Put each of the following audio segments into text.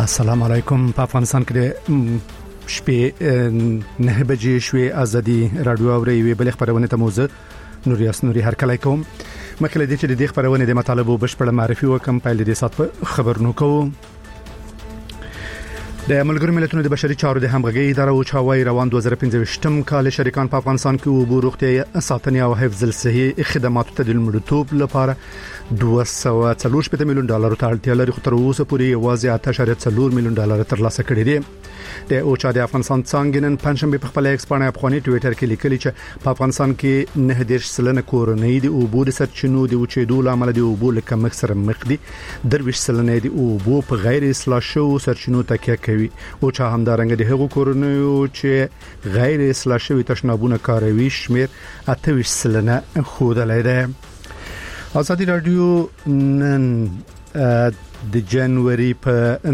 السلام علیکم. په افغانستان کې شپې 9 بجې شوې. ازادي رادیو اوري وی بل خبرونه ته موزه نوري هر کله کوم مخکې د دې چې د خبرونه د مطالبه بشپړه معرفي وکم په دې سات په خبرونو کوم. د ملګرو ملتونو د بشري چارو د همغږي اداره او چاوي روان 2015م کال شریکان په افغانستان کې وبو روغتیا ساتنې او حفظ الصحي خدماتو ته د لومړیتوب لپاره $240 میلیون ته اړتیا لري، خو تر اوسه پورې یوازې $8.4 میلیون ترلاسه کړي دي. د اوچا د افغانستان څنګه نن پنځمبه په خپل ایکسپانه افغاني ټوئیټر کې لیکلي چې په افغانستان کې 9 کورنۍ دي او بو د سرچینو د وچېدو لامل دي او بو لکه مخ سره مخ دي. 23 دي او بو په غیر اصلاح شو سرچینو تکیه کوي. اوچا همدارنګ د هغو کورنۍ چې غیر اصلاح شوی تشنابونه کاروي شمیر 28 خودلای ده. ازادي رادیو نن د جنوري په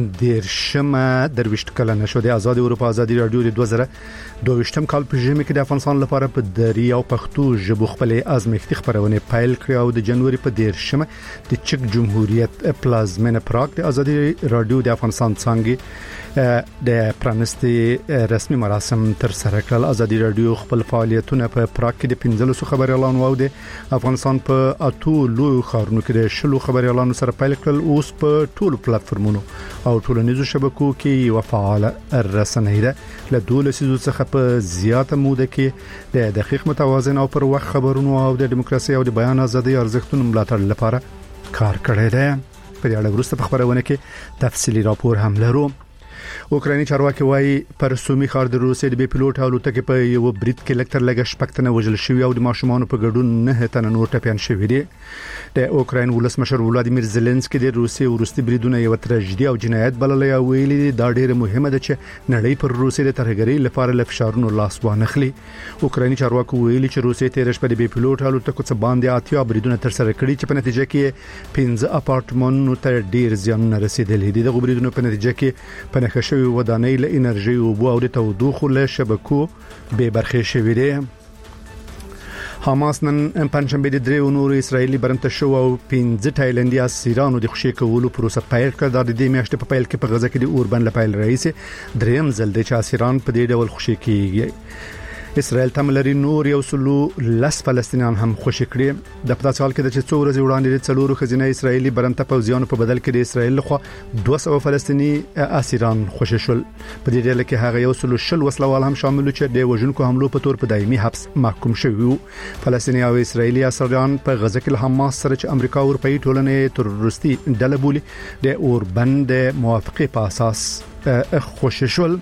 10 درويشت کلنه شو د آزاد اروپا ازادي رادیو د 2022م کال په ژمي کې د افغانستان لپاره په دری او پښتو ژبه خپل ازمایښتي خبرونه پایل کړې او د جنوري په 10 د چک جمهوریت پلازمینه پراګ د ازادي رادیو د افغانستان څنګه د پرانستي رسمي مراسم تر سره کړل. ازادي رادیو خپل فعالیتونه په پراګ کې د 15 خبر اعلان واو د افغانستان په اتو لوی خارونو کې د شلو خبر اعلان سره پایل کړل. اوس په ټولو پلیټفارمونو او ټولنیزو شبکو کې یو فعال رسنۍ ده. له 12 څخه په زیاته موده کې د دقیق متوازن او پر وخت خبرونو او د دیموکراسي او د بیان ازادي ارزښتونو ملاتړ لپاره کار کړی دی. په دې اړه وروسته په خبرونه کې تفصیلی راپور هم لرو. اوکرایني چارواکي وایي پر سومي خار د روسي د بي پيلوټ الوتکې په یو برید کې لکټر لګښ پکتنه وجل شوی او د ماشومان په ګډون 9 تن نور ټپيان شوی دي. د اوکراین ولسمشر ولادیمیر زيلنسکي د روسي ورستي بریدونه یو تراژیدي او جنایت بللې او ویلي دا ډیره مهمه ده چې نړۍ پر روسي د ترهګرۍ لپاره لفشارونو لاس وانخلي. اوکرایني چارواکي ویلي چې روسي تیرش په بي پيلوټ الوتکو څخه باندې اتیا بریدونه تر سره کړي چې په نتیجه کې 15 اپارټمنټونو ته ډیر زیان رسیدلی دي. د بریدونو په نتیجه کې په نخښوي ودانۍ له انرژي او بو او د تودوخه له شبکو به برخه شوې دي. حماس نن پنځمبه د درې نور اسرایلی برنت شو او 15 تایلندي اسیرانو د خوشي کولو پروسه پیل کړ. د دې میاشتې په پیل کې په غزه کې د اوربن لپاره رئیس دریم ځل د اسیران په دې ډول خوشي کیږي. اسرائیل تملري نور یو سلو لس فلسطینیان هم خوشی کړي. د پداسې حال کې د 4 ورځې وړاندې د څلورو خزینه اسرایلی برنته پوځیانو په بدل کې د اسرائیل لخوا 200 فلسطینی اسیران خوشی شول. په دې ډول کې هغه یو سلو شل وسلوال هم شامل چې د وژونکو حملو په تور په دایمي حبس محکوم شوی وو. فلسطینی او اسرایلی اسیران په غزه کې له حماس سره چې امریکا او اروپאי ټولنې تروریستي ډله بولي د اوربن د موافقه په اساس خوشی شول.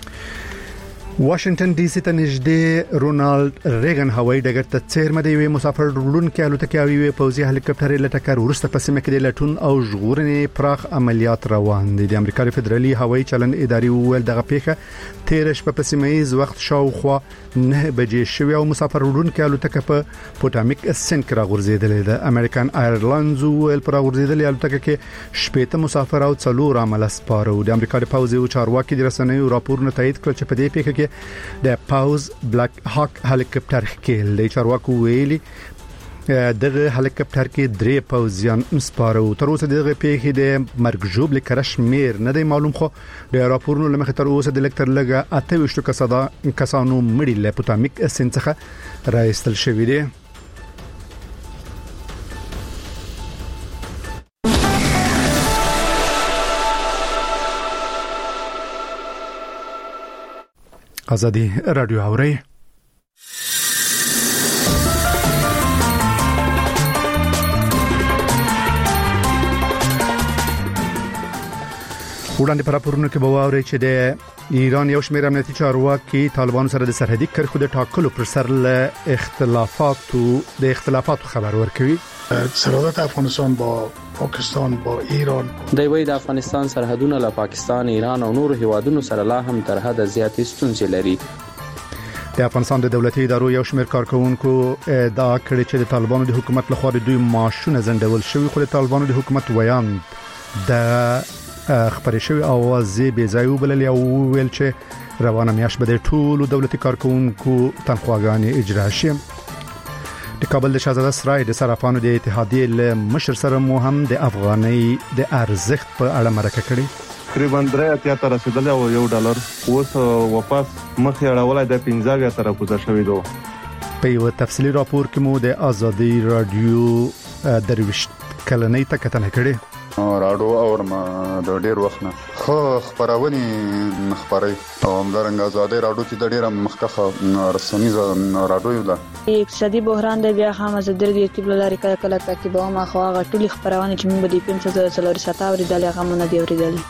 واشنگټن ډي سي ته نږدې رونالد ریګن هوایي ډګر ته څیرمه دی مسافر وړونکو الوتکې او یو پوځي هلیکاپټر له ټکر ورسته په سیمه کې د لټون او ژغورنې پراخ عملیات روان دي. د امریکا فدرالي هوایي چلند اداري وویل دغه پیښه تیرش په سیمایي وخت شاوخوا 9 بجې شوی او مسافر وړونکو الوتکه په پوټامیک سن کې راغورځیدلې ده. امریکن ایرلاینز ویل پر راغورځیدلې الوتکه کې 18 مسافر او 4 عمل سپارو. د امریکا د پوځي او چارواکي د رسنیو راپورونه تایید کړ چې په دې پیښه کې د پاوز بلاک هاک هلیکاپټر کې د چارواکو ویلي دغه هلیکاپټر کې 3 پوځیان سپارو. تر اوسه دغه پیښې د مرګ ژوبل کرش میر نه دی معلوم، خو د راپورونو لمخې تر اوسه د لکټر لګه 28 کسانو مړي له پوټامیک سن څخه راایستل شوی دی. ازادي رادیو اوري. وړاندې پر راپورونو کې به واوري چې د ایران یو شمېر امنیتي چارواکي طالبانو سره د سرحدي کرښو د ټاکلو پر سر له اختلافاتو خبر ورکوي. سرحد افغانستان با پاکستان با ایران د وی د افغانستان سرحدونه له پاکستان، ایران او نورو هیوادونو سره لا هم تر حد زیاتې ستونزې لري. د افغانستان د دولتي ادارو یو شمېر کارکونکو ادعا کړې چې د طالبانو د حکومت لخوا د دوی معاشونه ځنډول شوی، خو د طالبانو د حکومت ویان د خبرې شوی اوازې بې ځای وبلل او ویل چې روانه میاشت به د ټولو دولتي کارکونکو تنخواګانې اجرا شي. د کابل د شاهزاده سرای د صرافانو د اتحادیې له مشر سره مو هم د افغانۍ د ارزښت په اړه مرکه کړې. تقریبا 3 ته رسیدلی او $1 اوس واپس مخې اړولای د 15 ته راکوزه شوی دی. په یو تفصیلی راپور کې مو د آزادي رادیو درويشت کلنۍ ته کتنه کړې. راډیو اورم د ډیر وخت نه خو خبرونه خبري او همدارنګه آزادي راډیو چې د ډیره مخکخه رسنیزه راډیو ده. اقتصادي بحران د بیا هم آزادي رادیو کې بلاري کله تعقیبوم خو هغه ټولي خبرونه چې موږ د پیم څخه څلوري ساته اوریدل هغه مونږ دی اوریدل.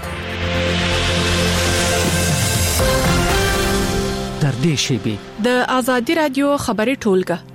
تر دې شی د آزادي رادیو خبري ټولګه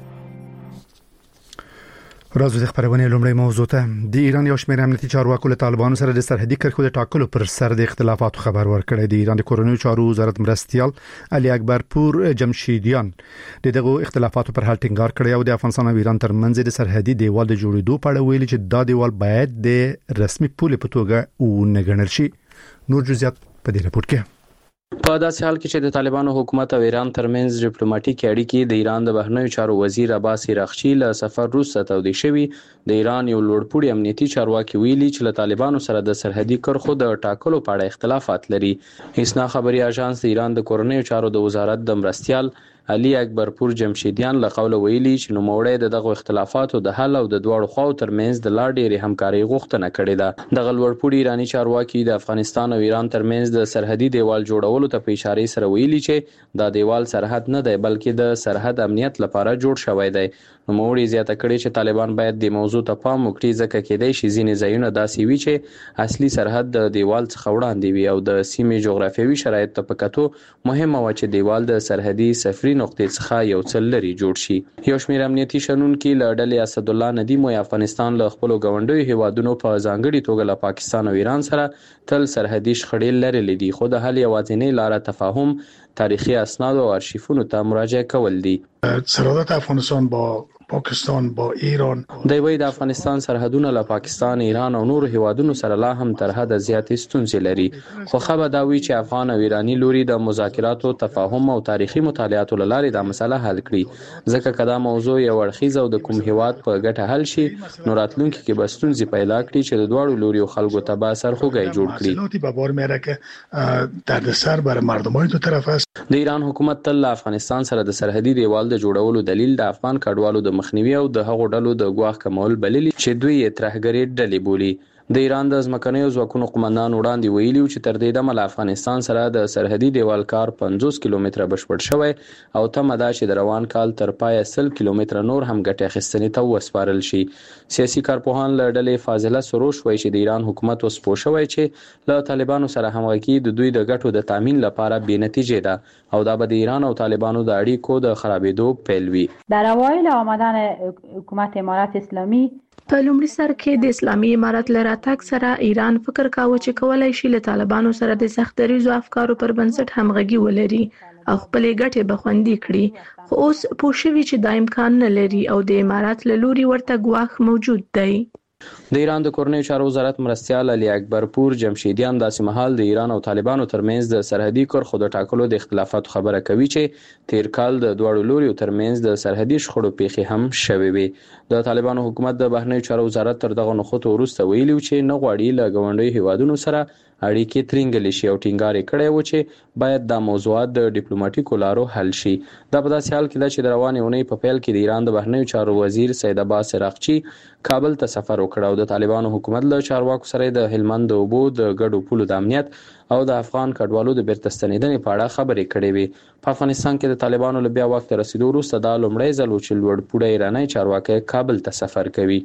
راز د خبرونه لومړی موضوع ته د ایران یو شمېر امنیتي چارواکو له طالبانو سره د سرحدي کرښو د ټاکلو پر سر د اختلافاتو خبر ورکړی. د ایران د کورنیو چارو وزارت مرستيال علي اکبر پور جمشیدیان دغه اختلافاتو پر حل ټینګار کړی او د افغانستان او ایران ترمنځ د سرحدي دیوال د جوړېدو په اړه ویلي چې دا دیوال باید د رسمي پولې په توګه ونګڼل شي. نور جزئیات په دې راپور کې. په داسې حال کې چې د طالبانو حکومت او ایران ترمنځ ډیپلوماټیک اړیکې د ایران د بهرنیو چارو وزیر عباس عراقچی له سفر وروسته تودې شوي، د ایران یو لوړپوړي امنیتي چارواکي ویلي چې له طالبانو سره د سرحدي کرښو د ټاکلو په اړه اختلافات لري. اسنا خبري اژانس د ایران د کورنیو چارو د وزارت د مرستيال علي اکبر پور جمشیدیان له قوله ویلي چې نوموړی دغه اختلافاتو د حل او د دواړو خواو ترمنځ د لا ډېرې همکارۍ غوښتنه کړې ده. دغه لوړپوړي ایرانی چارواکي د افغانستان او ایران ترمنځ د سرحدي دیوال جوړولو ته په اشاره سره ویلي چې دا دیوال سرحد نه دی بلکې د سرحد امنیت لپاره جوړ شوی دی. نوموړي زیاته کړې چې طالبان باید د موضوع ته پام وکړي ځکه کېدای شي ځینې ځایونه داسې وي چې اصلي سرحد د دیوال څخه وړاندې وي او د سیمې جغرافیوي شرایط ته په کتو مهمه و چې دیوال د سرحدي سفري نقطې څخه یو څه لري جوړ شي. یو شمېر امنیتي شنونکي له ډلې اسد الله ندیم او افغانستان له خپل غونډوي هیوادونو په ځانګړي توګه له پاکستان او ایران سره تل سرحدي شخړې لرلې دي، خو د حل یوازینۍ لار تفاهم، تاریخي اسناد او ارشیفونو ته مراجعه کول دي. سرحد افغانستان با پاکستان با ایران د افغانستان سرحدونه له پاکستان، ایران او نور هیوادونو سره لا هم تر حد زیاتې ستونزې لري، خو خبر دا وی چې افغان او ایرانی لوري د مذاکراتو، تفاهم او تاریخي مطالعاتو لارې د مسله حل کړي. ځکه کدا موضوع یو اړخیزه او د کوم هیواد په ګټه حل شي نو راتلونکي کې به ستونزې پیدا کړي چې د دواړو لوري خلکو ته به سرخوږی جوړ کړي. به بار میاره که دردسر برای مردمان دو طرف است. د ایران حکومت تل افغانستان سره د سرحدي دیوال د جوړولو دلیل د افغان کډوالو د مخنیوي او د هغو ډلو د ګواښ کمول بللي چې دوی یې ترهګري ډلې بولي. د ایران د ځمکنیو ځواکونو قومندان وړاندې ویلي چې تر دې دمه له افغانستان سره د سرحدي دیوال کار 50 کیلومتره بشپړ شوی او تمه ده چې د روان کال تر پایه 100 کیلومتره نور هم ګټه اخیستنې ته وسپارل شي. سیاسي کارپوهان له ډلې فاضله سروش وایي چې د ایران حکومت اوس پوه شوی چې له طالبانو سره همغږي د دوی د ګټو د تامین لپاره بې نتیجه ده او دا به د ایران او طالبانو د اړیکو د خرابېدو پیل وي. در اوایل آمدن حکومت امارت اسلامی په لومړي سر کې د اسلامي امارت له راتګ سره ایران فکر کاوه چې کولای شي له طالبانو سره د سختدریزو افکارو پر بنسټ همغږي ولري او خپلې ګټې به خوندي کړي، خو اوس پوه شوي چې دا امکان نه لري او د امارت له لوري ورته ګواښ موجود دی. د ایران د کورنیو چارو وزارت مرستيال علي اکبر پور جمشیدیان داسې مهال د ایران او طالبانو ترمنځ د سرحدي کرښو د ټاکلو د اختلافاتو خبره کوي چې تیر کال د دواړو لوريو ترمنځ د سرحدي شخړو پیښې هم شوې وي. د طالبانو حکومت د بهرنیو چارو وزارت تر دغه نخښو وروسته ویلي چې نه غواړي له ګاونډي هیوادونو سره اړیکې ترنګل شي او ټینګار کړي و چې باید دا موضوعات د ډیپلوماټیکو لارو حل شي. دا په داسې حال کې چې د روانې اونۍ په پیل کې د ایران د بهرنیو چارو وزیر سید عباس عراقچی کابل ته سفر وکړ او د طالبانو حکومت له چارواکو سره د هلمند د اوبو د ګډو پولو د امنیت او د افغان کډوالو د بیرته ستنېدنې په اړه خبرې کړې وي. په افغانستان کې د طالبانو له بیا وخت رسیدو وروسته دا لومړی ځل و چې لوړپوړی ایرانی چارواکي کابل ته سفر کوي.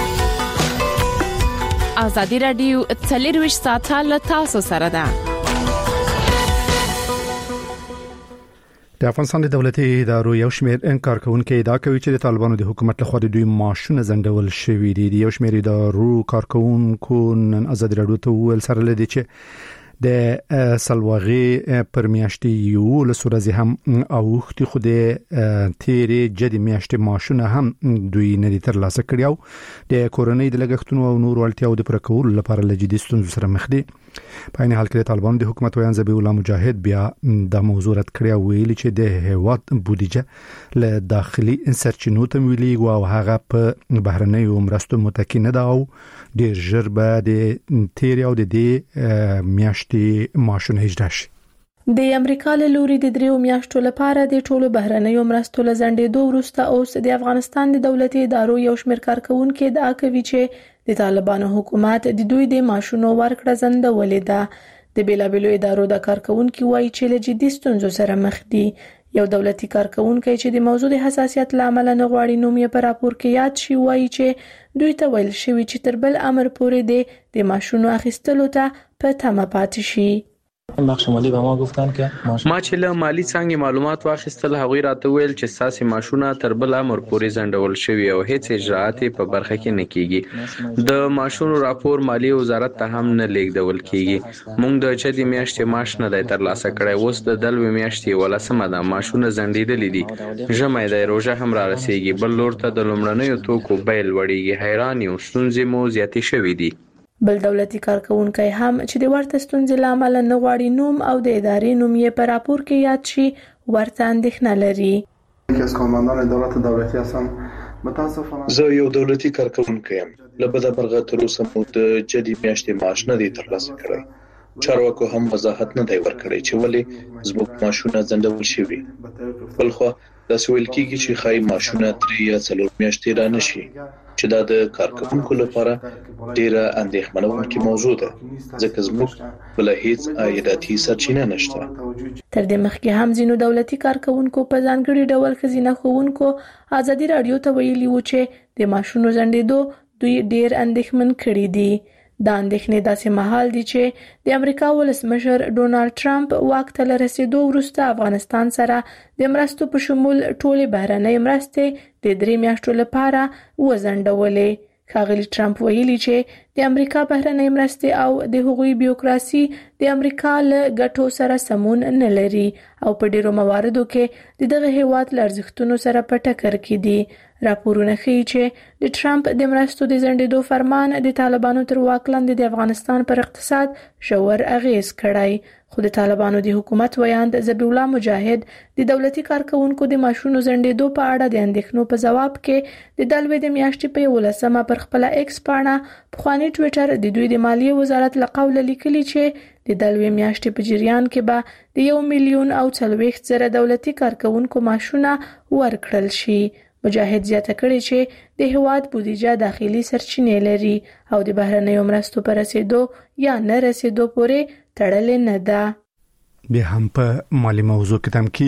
آزادي رادیو 24 ساعته له تاسو سره ده. د افغانستان د دولتي ادارو یو شمېر کارکونکو ادعا کوي چې د طالبانو د حکومت لخوا د دوی معاشونه زندول شوي دي. یو شمېر ادارو کارکونکو نن آزادي رادیو ته ویل سره لدی چې د سلواغي پر میاشتې یو لسورزي هم اوختي خو د تیرې جدي میاشتې ماشونه هم دوی نه دي تر لاسه کړیو د کورونی د لګښتونو او نور ولټیاو د پرکول لپاره لجدي ستونزو سره مخ دي. په عین حال کې طالبان د حکومت ویان ذبیح الله مجاهد بیا د موضوع رد کړی ویلي چې د هیواد بودیجه له داخلي سرچینو ته ویلي او هغه په بهرنیو مرستو متکی نه ده او ډیر ژر به د تیر او د میاشتې ماشونه اجرا شي. د امریکا له لوري د 3 میاشتو لپاره د ټولو بهرنیو مرستو لزندېدو وروسته اوس د افغانستان د دولتي ادارو یو شمېر کارکونکو د اکوي چې د طالبانو حکومت د دوی د ماشونو ورکړه زندولې ده. د بیلابلو ادارو د کارکونکو وایي چې له جدي ستونزو سره مخ دي. یو دولتي کارکونکو چې د موضوع د حساسیت لامل نه غواړي نوم یې په راپور کې یاد شي وایي چې دوی ته ویل شوی چې تر بل امر پورې د ماشونو اخیستلو ته په تمه پاتې شي. بخش مالی به ما گفتن که ما چې له مالی څنګه معلومات واخیستل هغوی راته ویل چې ساسي ماشونه تر بل امر پورې زندول شوی او هیڅ اجراءات په برخه کې نه کیږي. د ماشونو راپور مالی وزارت ته هم نه لیږدول کیږي. موږ د چدي میاشتې ماش نه دی تر لاسه کړی. اوس د دلوي میاشتې ولسمه ده ماشونه زندیدلې دي. ژمې د روزه هم را رسیږي. بل لور ته د لومړنیو توکو بیل وړيږي. حیران یو ستونزې مو زیاتې شوې دي. بل دولتي کارکونکو هم چې د ورته ستونزې لامل نه غواړي نوم او د ادارې نوم یې په راپور کې یاد شي ورته اندېښنه لري. از کارمندان ادارات دولتی هستم. متاسفانه زه یو دولتي کارکونکی یم. له بده مرغه تر اوسه مو د جدي میاشتې معاش نه دی ترلاسه کړی. چارواکو هم وضاحت نه دی ورکړی چې ولې زموږ معاشونه ځنډول شوي. بلخو داسې ویل کېږي چې ښایي معاشونه 3 یا 4 میاشتې را نشي چې دا د کارکونکو لپاره ډیره اندېښمنونکې موضوع ده ځکه زموږ بل هیڅ عایداتي سرچینه نشته. تر دې مخکې هم ځینو دولتي کارکونکو په ځانګړي ډول ښځینه ښوونکو ازادي رادیو ته ویلي و چې د ماشونو ځنډېدو دوی ډیر اندېښمن کړي دي. دا اندېښنې داسې مهال دي چې د امریکا ولسمشر ډونالد ټرمپ واک ته رسیدو وروسته افغانستان سره د مرستو په شمول ټولې بهرنۍ مرستې د 3 میاشتو لپاره وزندولې. ښاغلي ټرمپ ویلي چې د امریکا بهرنۍ مرستې او د هغوی بیوکراسي د امریکا له ګټو سره سمون نه لري او په ډیرو مواردو کې د دغه هیواد له ارزښتونو سره په ټکر کې دي. راپورونه ښیي چې د ټرمپ د مرستو د زندېدو فرمان د طالبانو تر واک لاندې د افغانستان پر اقتصاد ژور اغیز کړی. خو د طالبانو د حکومت ویاند ذبیح الله مجاهد د دولتي کارکونکو د ماشونو زندېدو په اړه د اندېښنو په جواب کې د دلوي د میاشتې په 11مه پر خپل ایکس پاڼه پخوانی ټوئیټر د دوی د مالیې وزارت له قوله لیکلي چې د دلوي میاشتې په جریان کې به د 1,40,000 دولتي کارکونکو ماشونه ورکړل شي. مجاهد زیاته کړې چې د هیواد بودیجه داخلي سرچینې لري او د بهرنیو مرستو پر رسیدو یا نه رسیدو پورې تړلې نه ده. بیا هم په مالی موضوع کې تم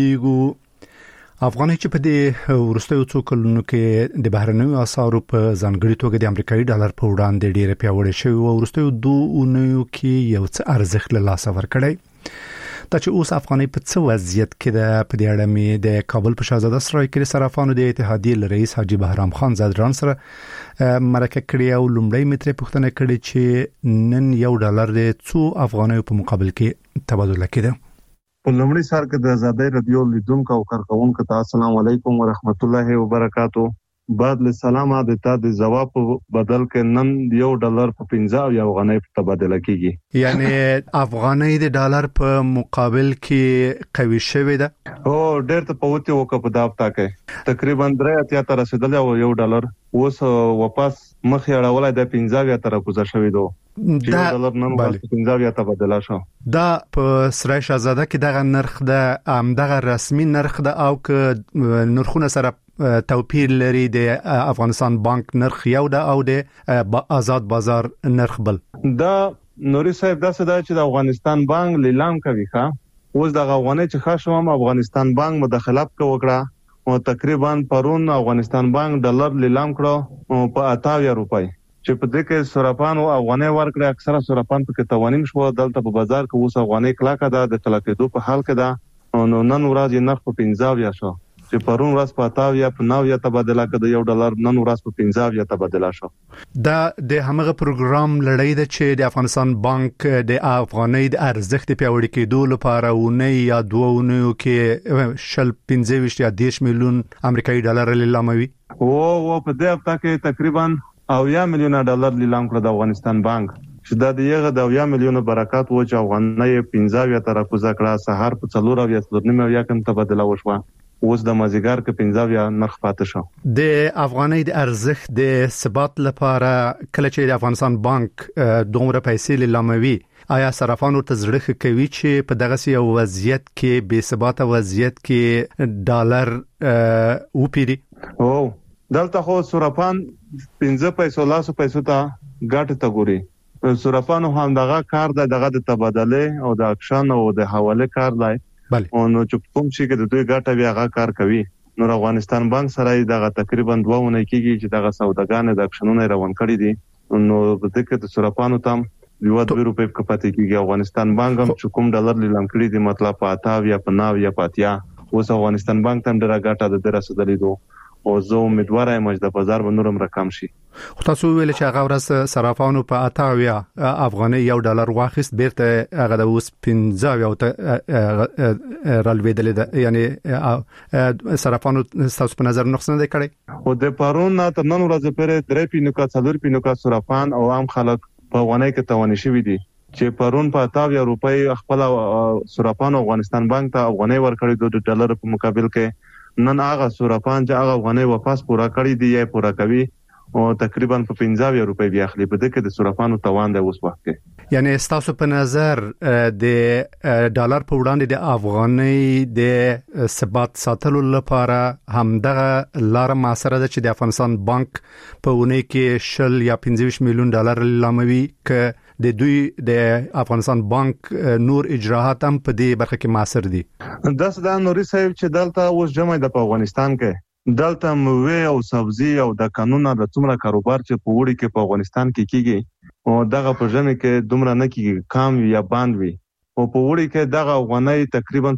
کېږو. افغاني چې په دې ورستیو څو کلونو کې د بهرنیو اسعارو په ځانګړي توګه د امریکایي ډالر په وړاندې ډېره پیاوړې شوې او ورستیو 2 اونیو کې یو څه ارزښت له لاسه ورکړی. دا چې اوس افغاني په څه وضعیت کې ده په دې اړه مې د کابل په شاهزاده سرای کې صرافانو د اتحادیې رئیس حاجی بهرام خان زادران سره مرکه کړې او لومړی متر پوښتنه کړې چې نن $1 د څو افغانیو په مقابل کې تبادله کېده. په لومړي سر کې د آزادۍ رادیو لیدونکو او کارکونکو ته السلام علیکم ورحمت الله وبرکاتو. بعد له سلام د جواب بدل کې نن $1 په 15 افغانۍ په تبادله کیږي. یعنی افغانۍ د ډالر په مقابل کې قوي شوې ده. او ډېر ته پوهته وکړه په داپتا کې تقریبا 3 ته رسیدل او $1 اوس واپس مخې اړولای د 15 ته راکوزا شوې ده. $1 نن په 15 ته بدله شو. دا په سرای شاهزاده کې دغه نرخ ده دغه رسمي نرخ ده او که نرخونه سره توپیر لري د افغانستان بانک نرخ یو ده او د آزاد بازار نرخ بل. دا نوري صاحب داسې ده چې د افغانستان بانک لیلام کوي ښه اوس د افغانۍ چې خاصوم افغانستان بانک مداخلت وکړه او تقریبا پرون افغانستان بانک $1 لیلام کړو په 88 روپۍ چې په دې کې صرافانو افغانۍ ورکړه اکثره صرافان په کې توانیم شو دلته په بازار کې اوس افغانۍ کلاکه ده د کلاکېدو په حال کې ده نو نن ورځ نرخ په 15 شو. چې پرون ورځ په 80 په 90 تبادله کړه یو ډالر نن ورځ په 50 تبادله شو. دا د همغه پروګرام لړۍ ده چې د افغانستان بانک د افغانۍ د ارزښت پیاوړي کېدو لپاره ونه یا دوه کې 15 یا 10 میلیون امریکایي ډالر لیلاموي. او په دې هفته کې تقریبا 10 میلیون ډالر لیلام کړ د افغانستان بانک. چې دا دغه د 10 میلیون برکات و چې افغانۍ 15 تر کوزه کړه سحر په 4 یا 3 کم تبادله وشوه. اوس د مازیګر کې 15 نرخ پاتې شو. د افغانۍ د ارزښت د ثبات لپاره کله چې د افغانستان بانک دومره پیسې لیلاموي آیا صرافانو ته زړه کوي چې په دغه یو وضعیت کې بې ثبات وضعیت کې ډالر وپیری؟ او دلته خو صرافان 15 پیسو لاسو پیسو ته ګټه تا ګوري. صرافانو هم دغه کار دغه د تبادله او د اکشن او د حواله کار دی. او نو چې کوم شي کې د دوی ګټه بیا هغه کار کوي. نو افغانستان بانک سره دغه تقریبا 2 ونه کېږي چې دغه سوداګان د اکشنونو روان کړي دي. نو په دې کې د صرافانو تام یو 2 روپۍ کپاتې کېږي. افغانستان بانک هم چې کوم ډالر لیلام کړي دي مطلب په 80 یا په 90 یا په 80 اوس افغانستان بانک تم ډېر ګټه د رسیدلې دو او زه امیدوار یم چې د بازار باندې رقم شي. خو تاسو ویل چې هغه ورځ صرافانو په 80 افغانۍ یو ډالر واخیست بیرته هغه د اوس 15 رالویدل دي یعنی صرافانو تاسو په نظر نقص نه کړي. او د پرون تر نن ورځې پورې 3 پینوکا 4 پینوکا صرافان او عام خلک په افغانۍ کې توانې شوی دي چې پرون په 80 روپۍ خپل صرافان افغانستان بانک ته افغانۍ ورکړي د ډالر په مقابل کې. نن هغه صرافان چې هغه افغانۍ واپس پورا کړی دی یا پورا کوي او تقریبا په 15 روپۍ بیا اخلي. په دې کې د صرافانو توان دی اوس وخت کې. یعنی تاسو په نظر د ډالر په وړاندې د افغانۍ د ثبات ساتلو لپاره همدغه لار معاصره ده چې د افغانستان بانک په ونه کې 10 یا 15 میلیون ډالر لیلاموي ک د دوی د افغانستان بانک نور اجراءات هم په دې برخه کې معاصر دي. دا نوري صاحب چې دلته اوس جمع د افغانستان کې دلته موي او سبزي او د قانونا د څومره کاروبار چې په وړي کې په افغانستان کې کیږي او دغه په ژمه کې دومره نه کیږي کام یا باند وي. او په وړي کې دغه افغانۍ تقریبا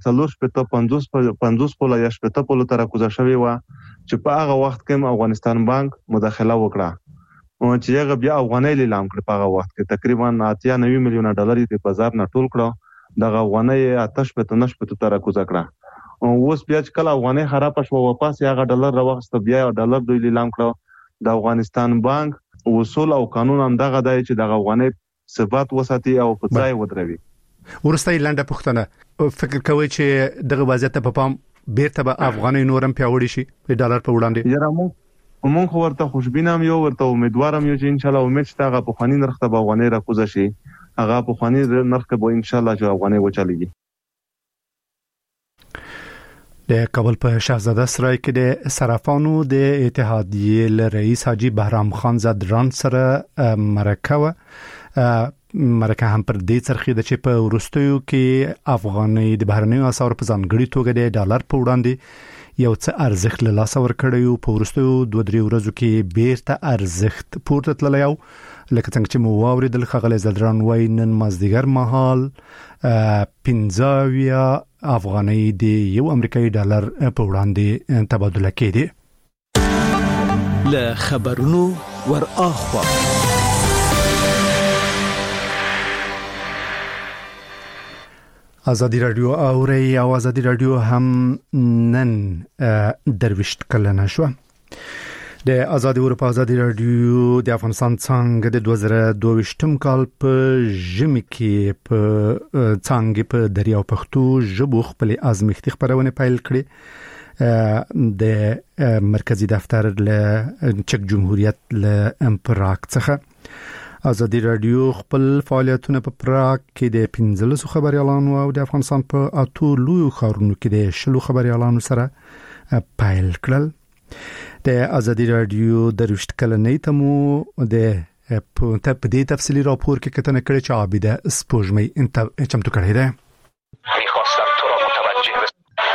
350 پوله یا 70 پوله تر کوزه شوی و چې په هغه وخت کې افغانستان بانک مداخله وکړه او چې هغه بیا افغانۍ لیلام کړ. په هغه وخت کې تقریبا 90 میلیون ډالر په بازار نه ټول کړو. دغه افغانۍ 8 تر کوزه کړه. او اوس بیا چې کله افغانۍ خراب شو واپس هغه ډالر راوخست بیا ډالر دوی لیلام کړو. د افغانستان بانک اصول او قانون هم دغه دی چې د افغانۍ ثبات وساتي او په ځای ودروي. ورسته لنډه پوښتنه فکر کوي چې دغه وضعیت په پام بیرته به افغانۍ نورم پیاوړی شي په ډالر په وړاندې؟ یاره مونږ ورته خوشبینم یو ورته امیدوارم یو چې ان شاء الله امید شته هغه په خواني نرخ ته به افغانۍ راکوزه شي. هغه په خواني نرخ کې به ان شاء الله چې افغانۍ وچلېږي. د کابل په شاهزاده سرای کې د صرافانو د اتحادیې رئیس حاجی بهرام خان زدران سره مرکه هم پر دې څرخي د چې په ورستیو کې افغانۍ د بهرنیو اسعارو په ځانګړي توګه د ډالر په وړاندې یو څه ارزښت له لاسه ورکړیو. په ورستیو 2-3 ورځو کې بیرته ارزښت پورته تللی او لکه څنګه چې مو واوریدل خغل زدران وای نن مازدیګر مهال 15 افغانۍ د یو امریکایي ډالر په وړاندې تبادله کېده. له خبرونو ور اخوا ازادي رادیو اوري او ازادي رادیو هم نن درويشت کلنه شو. د ازادي اروپا ازادي رادیو د افغانستان څنګه د 2022 کال په ژمي کې په څنګه په دریاو پښتو ژبو خپل ازمختي خبرونه پیل کړې. د مرکزی دفتر له چک جمهوریت له امپراک څخه ازادي رادیو خپل فعالیتونه په پراګ کې د 15 خبريالانو او د افغانستان په اټو لوی خبرونو کې د 10 خبريالانو سره پیل کړل. د ازادي رادیو د رښت کلنې تمو د په دې تفصیلی راپور کې کتنه کړې چې عابده سپوږمۍ انت چمتو کړې ده. می‌خواستم تو را متوجه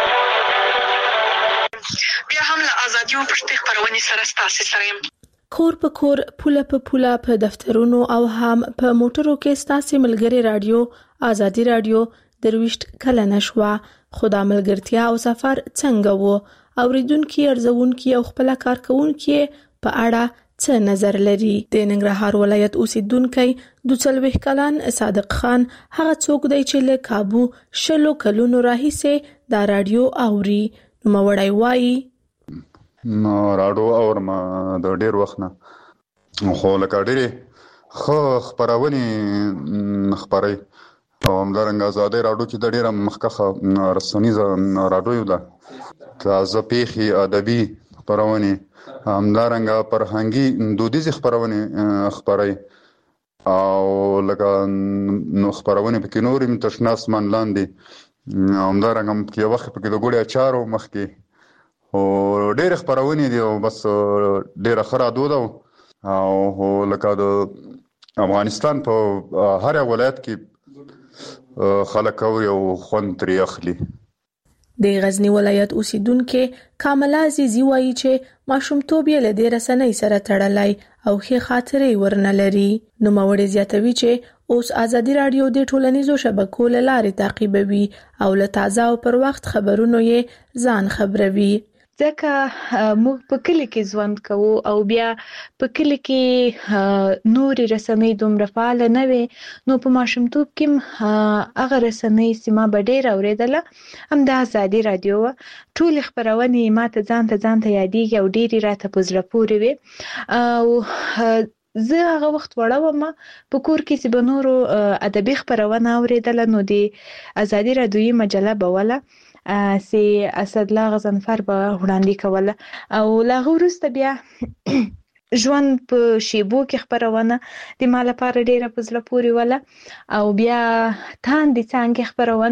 بیا هم له ازادي او پښتو خبرونه سره ستاسو سره يم. کور په کور پوله په پوله په دفترونو او هم په موټرو کې ستاسو ملګری رادیو ازادي رادیو درويشت کلنه شو خو د ملګرتیا او سفر څنګه وو اوریدونکو ارزونکو او خپل کارکونکو په اړه څه نظر لري. د ننګرهار ولایت اوسیدونکو د 40 کلن صادق خان هغه څوک دی چې له کابو 20 کلونو راهیسې د رادیو اوري. نو مړای وایي نو رادیو اورم د ډیر وخت نه خو لکه ډیره خو خبرونه خبري او همدارنګه آزادي رادیو چې د ډیره مخکخه رسنیزه رادیو ده تازه پیخي ادبي خبرونه همدارنګه فرهنګي دودیزي خبرونه خبري او لکه نو خبرونه په کې نورې متشناس من لاندې همدارنګه په وخت په کې د ګوړې اچارو مخکې او ډېر خبرونه دي او بس ډېر خره دوده او لکه د افغانستان په هر ولایت کې خلک او خوند ترې اخلي. د غزنی ولایت اوسیدونکو کاملا عزیزی وایي چې ماشومتوب یې له دې رسنۍ سره تړلای او ښه خاطرې ورنه لري. نو موري زیاتوي چې اوس آزادي رادیو د ټولنیزو شبکو له لارې تعقیبوي او له تازه او پر وخت خبرونو یې ځان خبروي. ځکه موږ په کلی کې ژوند کوو او بیا په کلی کې نوري رسنۍ دومره فعال نه وي نو په ماشومتوب کې هغه رسنۍ سیمه به ډېر اوریدله هم د آزادي رادیو ټول خبرونه ماته ځان ته یادېږي او ډېری راته په زړه پورې وي او زه هغه وخت وړه وم په کور کې چې به نورو ادبي خبرونه اوریدله نو د آزادي رادیوي مجله به وله سي اسدالله غضنفر به وړاندې کوله او لا وروسته بیا ژوند په شیبو کې خبرونه د ما لپاره ډیره په زړه پورې وله او بیا تاندې څنګه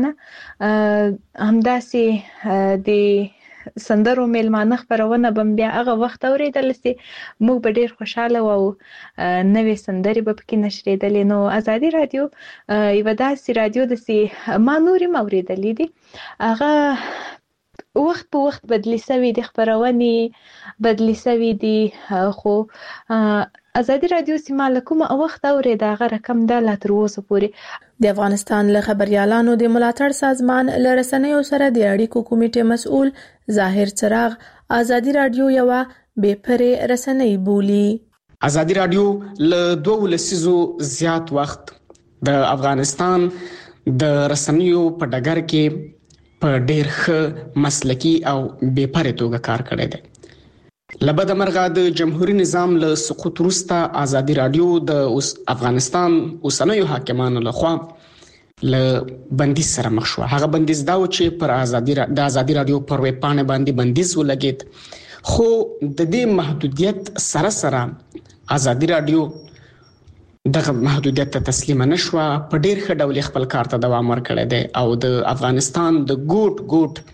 خبرونه همداسې د سندرو میلمانه خبرونه بم بیا هغه وخت اوریدل سي موږ به ډیر خوشاله وو نوې سندري به پکې نشریدلې. نو آزادي رادیو یو داسې رادیو د سي ما نوري اوریدلې دي هغه وخت په وخت بدلی سوي د خبرونه بدلی سوي دي خو آزادي رادیو سیمه لکومه وخت اورید هغه رقم د لا تر اوسه پورې. د افغانستان له خبريالانو د ملاتړ سازمان له رسنیو سره د اړیکو کمیټې مسؤل ظاهر چراغ آزادي رادیو یو بې پرې رسنۍ بولی. آزادي رادیو له 2 لسیزو زیات وخت د افغانستان د رسنیو په ډګر کې په ډېر ښه مسلکي او بې پرې توګه کار کړی دی. لبد مرغه د جمهوریت نظام له سقوط وروسته آزادي رادیو د افغانستان اوسنیو حاکمانو لخوا له بندیز سره مخ شو. هغه بندیز دا و چې پر آزادي رادیو پر ویب پاڼه باندې بندیز ولګید خو د دې محدودیت سره آزادي رادیو دغه محدودیت ته تسلیم نه شو په ډیر ښه ډول خپل کار ته دوام ورکړی دی او د افغانستان د ګوټ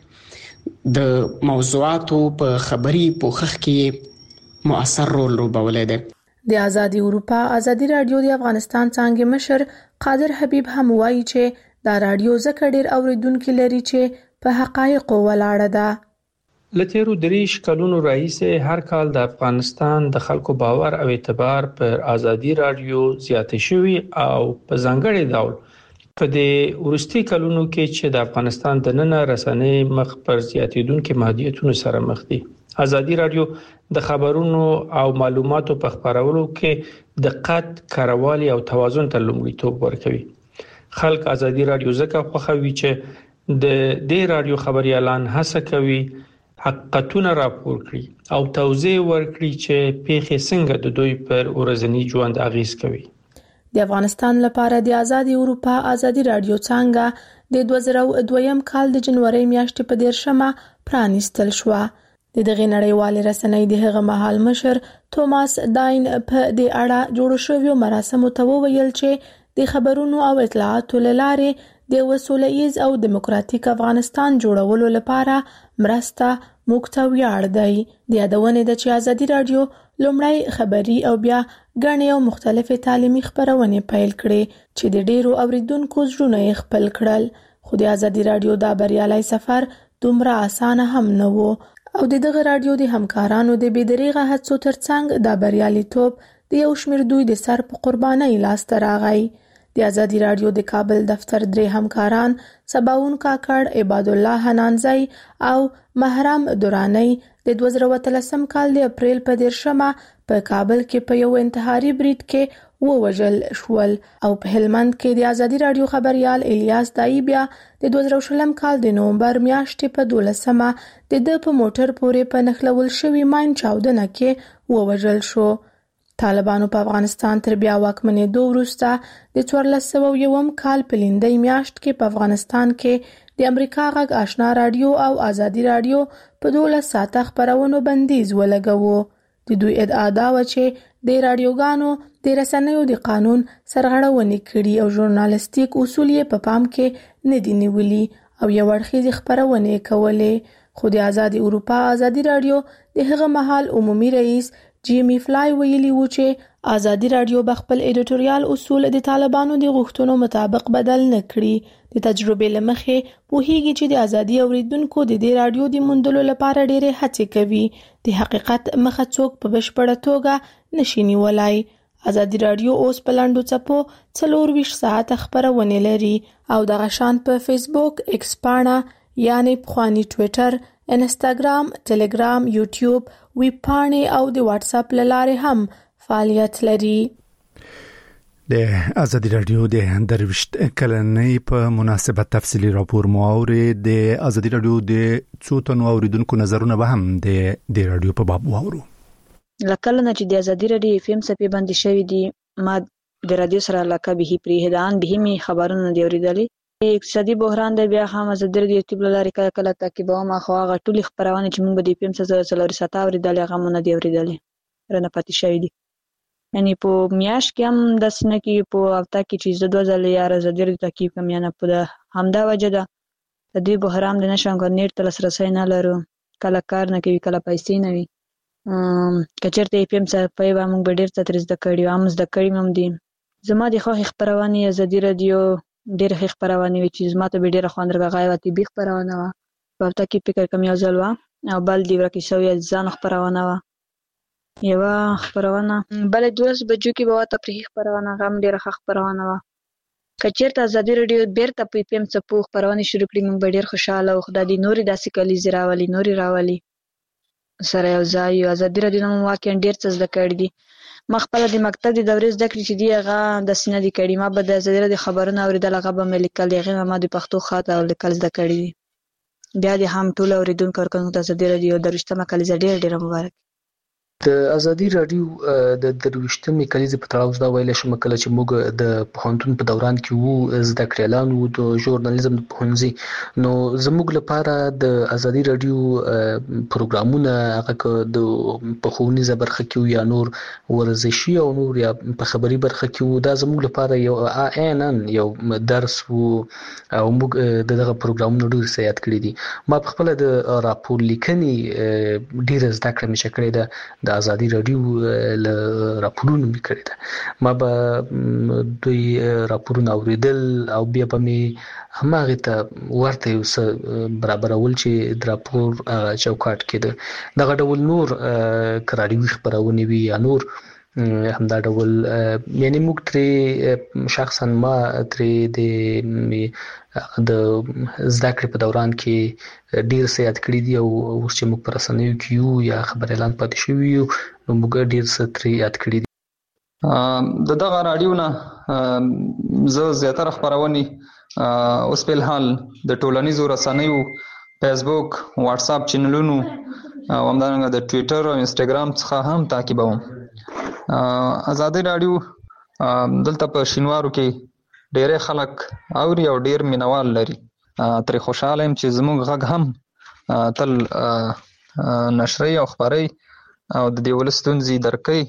د موضوعاتو په خبري پوښښ کې مؤثر رول لوبولی دی. د آزادي اروپا آزادي رادیو د افغانستان څنګه مشر قادر حبیب هم وایي چې دا رادیو زکه ډیر اوریدونکو لري چې په حقایقو ولاړه ده. لتیرو 3 کلونو راهیسې هر کال د افغانستان د خلکو باور او اعتبار پر آزادي رادیو زیات شوی او په ځانګړي ډول په دې ورستي کلونو کې چې د افغانستان د نن رسنۍ مخ پر زیاتیدونکو محدودیتونو سره مخ دي. آزادي رادیو د خبرونو او معلوماتو په خبرولو کې دقت، کاروالي او توازن ته لومړیتوب ورکوي. خلک آزادي رادیو ځکه خوښوي چې د دې رادیو خبريالان هڅه کوي حقیقتونه راپور کړي او توضیح ورکړي چې پیښې څنګه د دوی پر ورځنی ژوند اغیز کوي. د افغانستان لپاره د آزادي اروپا آزادي رادیو څنګه د 2002 کال د جنوري میاشتې په 10 پرانیستل شو. د دغه نړیوال رسنۍ د هغه مهال مشر توماس داین په دې اړه جوړ شوی مراسم ته ویل چې د خبرونو او اطلاعاتو لاره د وسوله‌ییز او دیموکراتیک افغانستان جوړولو لپاره مرسته موږ ته ویاړ دی. د یادونه ده چې آزادي رادیو لومړی خبري او بیا غني او مختلفه تعلیمي خبرونه پیل کړې چې د ډیرو اوریدونکو زړونه خپل کړل. خو د آزادي رادیو دا بریالي سفر دومره اسانه هم نه وو او دغه رادیو د همکارانو د بيدریغه هڅو ترڅنګ د بریالي توپ د یو شمیر دوی د سر په قربانۍ لاس ته راغی. د ازادي رادیو د کابل دفتر درې همکاران سباون کاکړ، عباد الله حنانزی او محرم دورانی د 2013 کال د اپریل په 10 په کابل کې په یو انتحاري برید کې ووژل شول او په هلمند کې د ازادي رادیو خبريال الیاس دای بیا د 2020 کال د نومبر میاشتې په 12 د په موټر پورې په نخلول شوی ماین چاودنه کې ووژل شو. طالبانو په افغانستان تر بیا واکمنېدو وروسته د 1401 کال په لیندۍ میاشت کې په افغانستان کې د امریکا غږ آشنا رادیو او ازادي رادیو په 12 ساعته خبرونو بندیز ولګاوه. د دوی ادعا دا و چې د رادیوګانو د رسنیو د قانون سرغړونې کړي او ژورنالیستیک اصول یې په پام کې نه دي نیولي او یو اړخیزې خبرونې کولې. خو د آزادي اروپا ازادي رادیو د هغه مهال عمومي رئیس جیمی فلای ویلي و چې ازادي رادیو به خپل ایډیټوریال اصول د طالبانو د غوښتنو مطابق بدل نه کړي. د تجربې له مخې پوهیږي چې د ازادي اوریدونکو د دې رادیو د موندلو لپاره ډېرې هڅې کوي. د حقیقت مخه څوک په بشپړه توګه نشي نیولای. ازادي رادیو اوس په لاندو څپو 24 ساعته خبرونه لري او دغه شان په فیسبوک، ایکس پاڼه یعنی پخوانی ټویټر، انستګرام، ټلګرام، یوټیوب، ویب پاڼې او د واتس اپ لارې هم فعالیت لري. د ازادي رادیو د 23 کلنۍ په مناسبت تفصیلی راپور مو اورید. د ازادي رادیو د څو تنو اوریدونکو نظرونه به هم د رادیو په باب واورو. لکه نه چې د ازادي رادیو اف ام صفحه باندې شوی دی، ما د رادیو سره علاقه به پریهدان به می خبرونه دی اوریدلې. اقتصادي بحران دی بیا هم ازادي رادیو یوټیوب لاري کله تعقیبوم خو هغه ټولي خبرونه چې موږ د اف ام سره څلوري ساته اوریدلې هغه مونږ دی اوریدلې رنه پاتې شوی دی. یعنی په میاش کې هم د سنه کې په هفته کې چې د 2011 ازادي رادیو تعقیب کوم نه په همدا وجه ده د دې بحران د نشو انټرنیټ تل سره سره نه لرو، کله کار نه کوي، کله پیسې نه وي. کچرته اف ام سره په موږ به ډیر څه ترز د کړیو هم زده کړی مم دي. زما د خو خبرونه ازادي رادیو ډیر خبرونه وی چې زما ته به ډیر خواندرګه غایواتي به خبرونه وا په هفته کې فکر کم یو ځل وا او بل دی ورکه شوی ځان خبرونه وا یو خبرونه بل 12 بجو کې به تفریحي خبرونه غم ډیر خبرونه وا. کچرته ازادي رادیو بیرته په پی ام څپو خبرونه شروع کړې موږ ډیر خوشاله او خدای دې نوري داسې کلی زراولي نوري راولي سره یو ځای. ازادي رادیو نو واقعا ډیر څه زده کړې دي. ما خپل د مکتب د دورې زده کړې چې دی هغه د سینې د کړي ما به د ازادي رادیو خبرونه اوریدل هغه به ملکل هغه ما د پښتو خاطر او لیکل زده کړې دي. بیا د هم ټول اوریدونکو ورکوم د ازادي رادیو د رښتما کلیزه ډیر مبارک. د ازادي رادیو د 23مې کلیزې په تړاو دا ویل شم کله چې موږ د پوهنتون په دوران کې وو زده کړیالان وو د ژورنالیزم د پوهنځي، نو زموږ لپاره د ازادي رادیو پروګرامونه هغه د پخوانی برخه کې یا نور ورزشي او نور یا په خبري برخه کې وو دا زموږ لپاره یو عینن یو درس وو او موږ دغه پروګرامونه ډیر سیات کړی دي. ما په خپل د راپور لیکنې ډیر زده کړم چې کړی ده د ازادي رادیو له راپورونو مې کړی ده. ما به دوی راپورونه اوریدل او بیا به مې هماغه ته ورته یو څه برابرول چې د راپور چوکاټ کې ده دغه ډول نور کراډیوي خبرونه وي یا نور همدا ډول یعنی موږ ترې شخصا ما ترې د زده کړې په دوران کې ډیر سیات کړی دي او اوس چې موږ پر رسنیو کې یو یا خبر اعلان پاتې شوی یو نو موږ ډیر څه ترې یاد کړی دي. د دغه رادیو نه زه زیاتره خبرونه اوس په حال د ټولنیزو رسنیو فیسبوک، واتس اپ چینلونو او همدارنګه د ټویټر او انستګرام څخه هم تعقیبوم. ازادي رادیو دلته په شینوارو کې ډېر خلک اوري او ډېر مینوال لري. تر خوشاله يم چې زموږ غږ هم تل نشري او خبري او د دې ولستونزي درکې.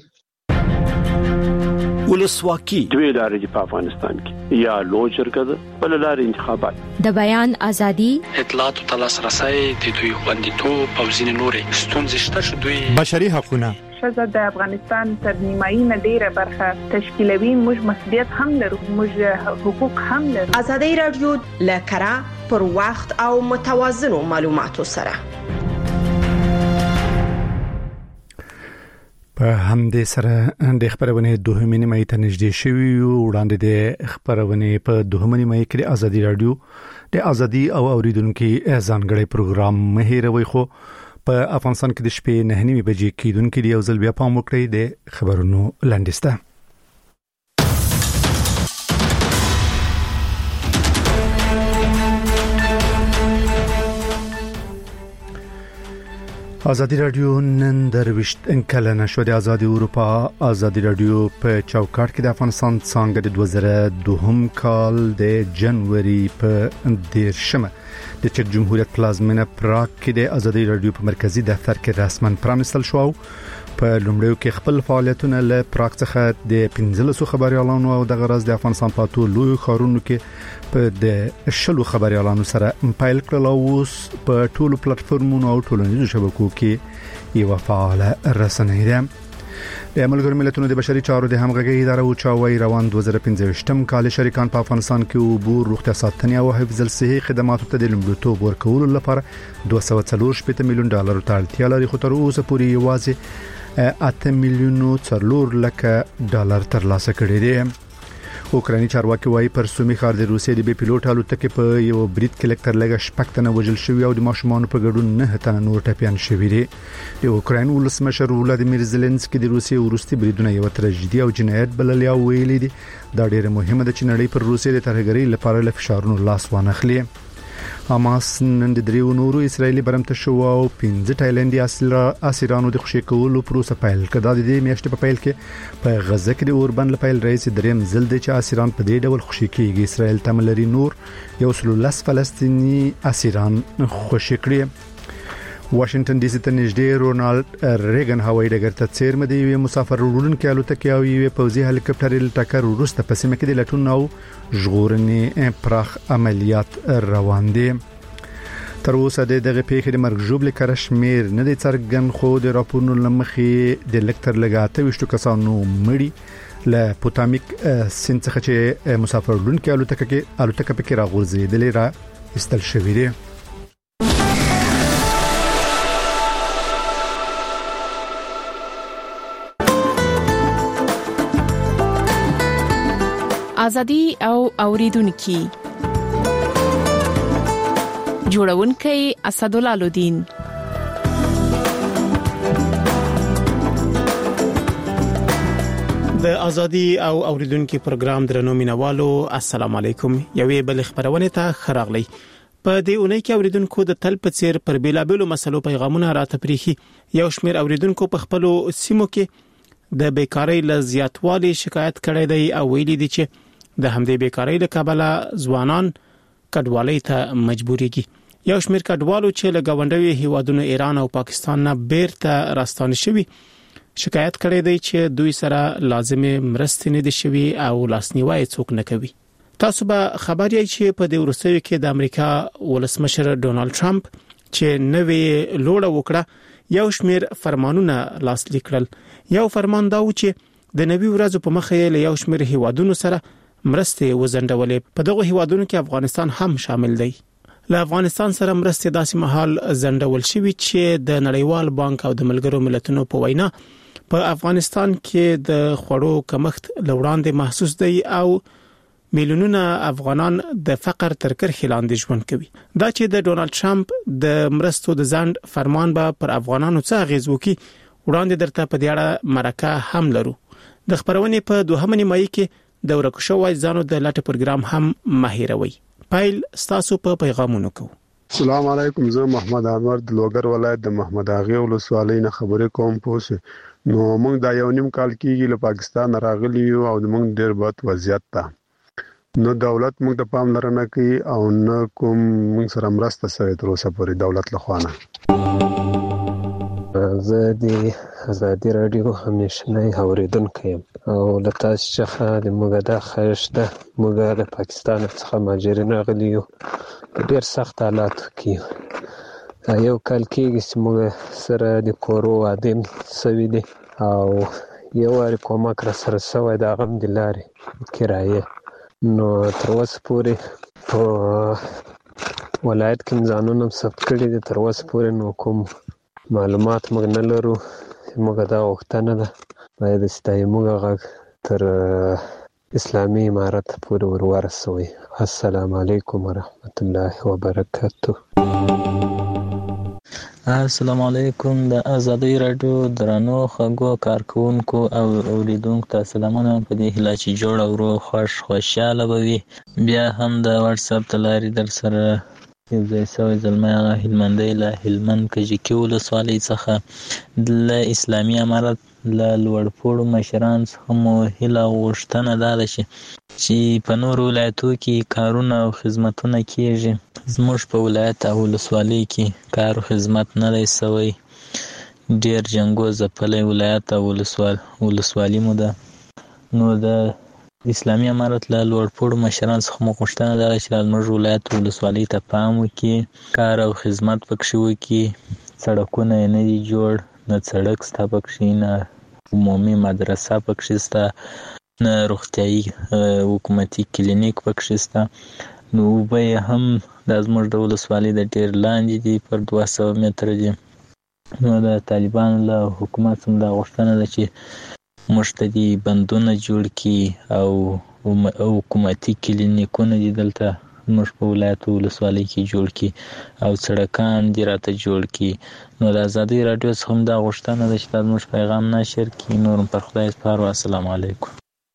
ولسواکي دوی لارې په افغانستان کې یا لوی شرکت بل لارې انتخابات د بیان ازادي، اطلاعات او تلاسرسي د دوی خوندیتوب او ځینې نورې ستونزې شته چې دوی بشري حقوقونه ښځه د افغانستان تر نیمایي نه ډیره برخه تشکیلوي. موږ مسؤلیت هم لرو، موږ حقوق هم لرو. ازادي رادیو لکره پر وخت او متوازنو معلوماتو سره په همدې سره د خبرونه دوهمې نیمه ته نږدې شوی وړاندې د خبرونه په دوهمې نیمه کې د ازادي رادیو د ازادي او اوریدونکو ځانګړي پروګرام مهیروي خو په افغانستان کې د شپې 9:30 بجې کېدونکو د یو ځل بیا پام وکړئ د خبرونو لاندسته. ازادي رادیو نن درويشت کلنه شو د ازادي اروپا ازادي رادیو په چوکاټ کې د افغانستان څنګه د 2002 کال د جنوري په 10 د چک جمهوریت پلازمینه پراګ کې د ازادي رادیو په مرکزی دفتر کې رسمن پرانستل شو. په لومړیو کې خپل فعالیتونه له پراګ څخه د 15 خبريالانو او د غرض د افغانستان په ټولو لوی ښارونو کې په د شلو خبريالانو سره پایل کړل او په ټولو پلیټفارمونو او ټولنیزو شبکو کې یو فعال رسنۍ ده. د ملګرو ملتونو د بشري چارو د همغږي اداره او چاوي روان 2015 کال شریکان په افغانستان کې عبور روغتیا ساتنه او حفظ الصحي خدماتو ته د لومړیتوب ورکولو لپاره $240 میلیون ته اړتیا لري، خو تر اوسه پورې یوازې $8 میلیون ترلاسه کړي دي. اوکراني چارواکي وايي پر سومي ښار د روسیې د بي پيلوټ الوتکې په یو برید کې لکتر لګه شپږتنه وژل شوی او د ماشومان په ګډون 9 تنه نور ټپيان شوی دي. د اوکرين ولسمشر ولادیمیر زيلنسکي د روسیې ورستي بریدونه یو تراژیدي او جنایت بلل یا ویلي دي دا ډیره مهمه ده چې نړۍ پر روسیې د ترهګرۍ لپاره له فشارونو لاس وانخلي. حماس نن د دریو نورو اسرایلی برمته شو او 15 تایلندي اسیرانو د خوشی کولو پروسه پیل کړه. د دې میاشتې په پیل کې په غزه کې د اوربند لپاره رئیس دریم ځل د چې اسیران په دې ډول خوشی کېږي. اسرائیل تملري نور یو سلولس فلسطینی اسیران خوشی کړي. واشنگټن ډي سي ته نږدې رونالد ریګن هوایي ډګر ته څیرمه دی یو مسافر وړونکو الوتکې او یو پوځي هلیکاپټر له ټکر وروسته په سیمه کې د لټون او ژغورنې پراخ عملیات روان دي. تر اوسه دغه پیښې د مرګ ژوبل کرشمیر نه دي څرګند، خو د راپورونو لمخې د لکتر لګاته وشتو کسانو مړي له پوتامیک سین څخه چې مسافر وړونکو الوتکه پکې راغورځېدلې را استل شوې دي. ازادي او اوریدونکو جوړونکي اسدالله لودین. د ازادي او اوریدونکو پروګرام درنو مینوالو السلام علیکم. یوې بل خبرونه ته خراغلی. په دې اونۍ کې اوریدونکو د تل په څیر پر بیلابېلو مسلو پیغامونه راته پریخي. یو شمېر اوریدونکو په خپل سیمو کې د بیکاری له زیاتوالي شکایت کړی دی او ویلي دي چې د همدې بیکاری له کبله ځوانان کډوالۍ ته مجبوريږي. یو شمېر کډوالو چې له گاونډي هیوادونو ایران او پاکستان نه بیرته راستانه شوي شکایت کړی دی چې دوی سره لازمه مرستې نه دي شوي او لاسنیوي څوک نه کوي. تاسو به خبر یې چې په دې ورسوي کې د امریکا ولسمشر ډونالد ټرمپ چې نوې لوړه وکړه یو شمېر فرمانونه لاسلیک کړل. یو فرمان دا و چې د نوي ورځو په مخه له یو شمېر هیوادونو سره مرستې وزندولې. په دغه هیوادونو کې افغانستان هم شامل دی. له افغانستان سره مرستې داسې مهال زندول شوی چې د نړیوال بانک او د ملګرو ملتونو په وینا په افغانستان کې د خوړو کمښت لوړاندې محسوس دی او میلیونونه افغانان د فقر تر کرښې لاندې ژوند کوي. دا چې د ډونالد ټرمپ د مرستو د ځند فرمان به پر افغانانو څه اغیز وکړي وړاندې درته په دې اړه مرکه هم لرو. د خبرونې په دوهمه نیمایي کې د ورکشو وایزانو د لاټ پروګرام هم ماهروي. پایل ستاسو په پیغامونو کو. السلام علیکم، زه محمد انور د لوګر ولایت د محمد اغه ولسوالۍ نه خبرې کوم. پوه نو موږ دا یو نیم کال کېږي له پاکستان راغلی یو او موږ ډېر بد وضعیت ته نو دولت موږ ته پاملرنه کوي او نه کوم موږ سره مرسته سره تر اوسه پورې دولت لخوانه. زه د ازادي رادیو همیشنی اوریدونکی یم او له تاسو څخه د موږ د خواهش ده موږ د پاکستان څخه مهاجرین راغلي یو په ډېر سخت حالاتو کې یو کال کېږي چې موږ سره د کورو وادم سوي دي او یو واري کومک را سره سوی د هغه هم د لارې کرایه نو تر اوسه پورې په ولایت کې ځانونه ثبت کړي دي. تر اوسه پورې نو کوم معلومات موږ نه لرو موږ دا غوښتنه ده باید چې موږ غږ تر اسلامي امارت پورې ورسوي. السلام علیکم ورحمت الله وبرکاته. السلام علیکم. د آزادۍ راډیو درنو خوږو کارکونکو او اوریدونکو ته سلامونه په دې هیله چې جوړ او روغ خوشحاله به وي. بیا هم د واتس اپ د لارې در سره یو ځای شوی زلمی هغه هلمندی له هلمند کجکي ولسوالۍ څخه له اسلامي امارت له لوړپوړو مشرانو څخه مو هیله او غوښتنه دا ده چې په نورو ولایتو کې کارونه او خدمتونه کیږي. زموږ په ولایت او ولسوالۍ کې کار او خدمت نه دی سوی. ډېر جنګو ځپلی ولایت او ولسوالي مو ده. نو د اسلامي امارت له لوړپوړو مشرانو څخه مو غوښتنه دا ده چې زموږ ولایت او ولسوالۍ ته پام وکړي، کار او خدمت پکښې وکړي. سړکونه یې نه دي جوړ، نه سړک شته پکښې، نه عمومي مدرسه پکښې شته، نه روغتیایي حکومتي کلینیک پکښې شته. نو اوبه یې هم دا زموږ د ولسوالۍ د ډېر لاندې دي، پر 200 متره دي. نو د طالبانو له حکومت څخه دا غوښتنه ده چې موږ ته دې بندونه جوړ کړي او حکومتي کلینیکونه دې دلته موږ په ولایت او ولسوالۍ کې جوړ کړي او سړکان دې راته جوړ کړي. نو د آزادۍ راډیو څخه هم دا غوښتنه ده چې دا زموږ پیغام نشر کړي. نور هم پر خدای سپارو. السلام علیکم.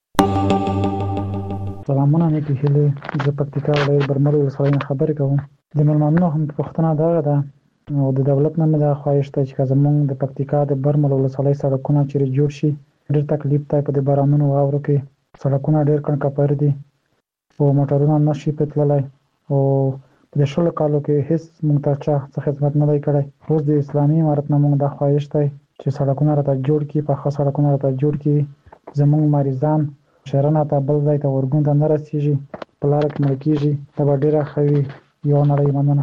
سلامونه نیکې هیلې. زه پکتیکا ولایت برمل ولسوالۍ نه خبرې کوم. د مېلمنو هم پوښتنه دغه ده او د دولت نه مې دا خواهش ده چې که زموږ د پکتیکا د برمل ولسوالۍ سړکونه چیرې جوړ شي. ډېر تکلیف دی په دې بارانونو واورو کې. سړکونه ډېر کڼکپر دي او موټرونه نه شي پرې تللی او په دې 20 کالو کې هېڅ موږ ته چا څه خدمت نه دی کړی. اوس د اسلامي امارت نه موږ دا خواهش دی چې سړکونه راته جوړ کړي، پاخه سړکونه راته جوړ کړي. زموږ مریضان شهرونه ته بل ځای ته ورګون ته نه رسېږي، په لاره کې مړه کېږي. دا به ډېره ښه وي. یوه نړۍ مننه.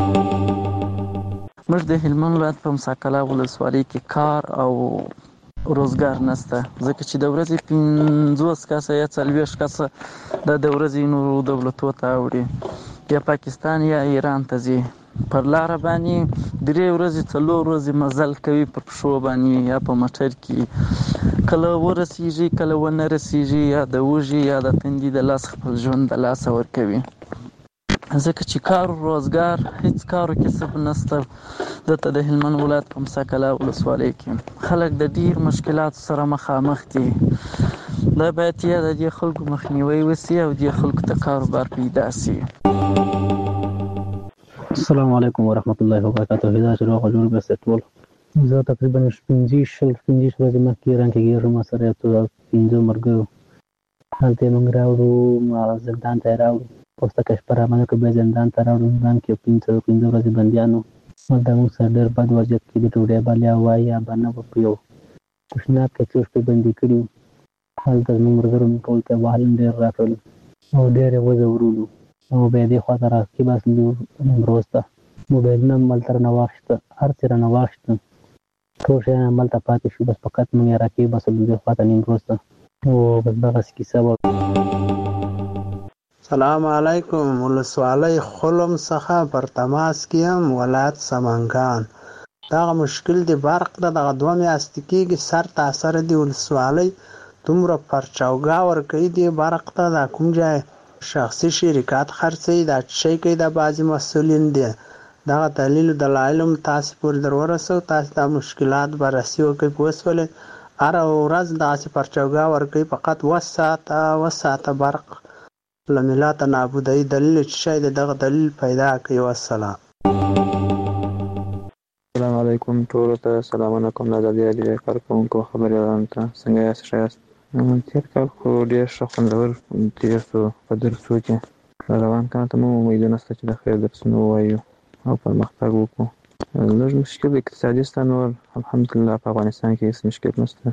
موږ د هلمند ولایت په مساکله ولسوالۍ کې کار او روزګار نشته، ځکه چې د ورځې 50 کسه یا 40 کسه دا د ورځې نورو دولتو ته اوړي، یا پاکستان یا ایران ته ځي. پر لاره باندې 3 ورځې 4 ورځې مزل کوي په پښو باندې یا په موټر کې. کله ورسېږي کله ونه رسېږي، یا د وږي یا د تندي د لاس خپل ژوند د لاسه ورکوي، ځکه چې کار او روزګار هیڅ کار او کسب نشته. دلته د هلمند ولایت په مساکله ولسوالۍ کې خلک د ډېر مشکلاتو سره مخامخ دي. دا باید یا د دې خلکو مخنیوی وشي او دې خلکو ته کاروبار پیدا شي. السلام علیکم ورحمت الله وبرکاته. دا چې روغ جوړ به ټول زه تقریبا 15 ورځې مخکې ایران کې ګیرم سره یو 15 ملګرو هلته موږ راوړو زندان ته راوړو پوسټه کشپره باندې کې به زندان ته راوړو. زندان کې 15 ورځې بندیانو دا موږ سره ډېر بد وضعیت کې د ډوډۍ بالیا وای یا باندې په یو کوشنات کې څو شپې بندي کړي. هلته موږ مرګرو ټول ته وهل ډېر راټول او ډېر وځورولو او به دې خاطر کې بس وروسته موبایل نه ملتر نه واخیسته، هر څه نه واخیسته، ټول شی نه ملته پاتې شو. بس فقط موږ راکې بس دې خاطر نیم وروسته او بس دغه کیسه و. سلام علیکم. ولسوالۍ خلم څخه پر تماس کې یم، ولایت سمنګان. دغه مشکل دی برق دغه 2 میاشتې کېږي سر تاثر دی. ولسوالۍ دومره پرچاوګا ورکوي دی برق ته، دا کوم ځای شخصي شرکات خرڅوي، دا شی کوي دا بعضې مسؤلین دي. دغه دلیل دلایل هم تاسې پورې در ورسوو، تاسې دا مشکلات بررسي وکړئ. پوه شولې؟ هره ورځ دغسې پرچاوګا ورکوي، فقط 2 ساعته برق له ملاته نابودوي. دلیل چې شی دی دغه دلیل پیدا کوي. والسلام. السلام علیکم. ټولو ته سلامونه کوم. د ازادۍ راډیو کارکوونکو خبریالانو ته څنګه یاست؟ ښه یاست؟ تېر کال خو ډېر ښه خوندور تېر شو په درسو کې. روان کال ته مو امیدونه شته چې د خیر درسونه ووایو او پرمختګ وکړو. لږ مشکل اقتصادي شته، نور الحمدلله په افغانستان کې هېڅ مشکل نشته.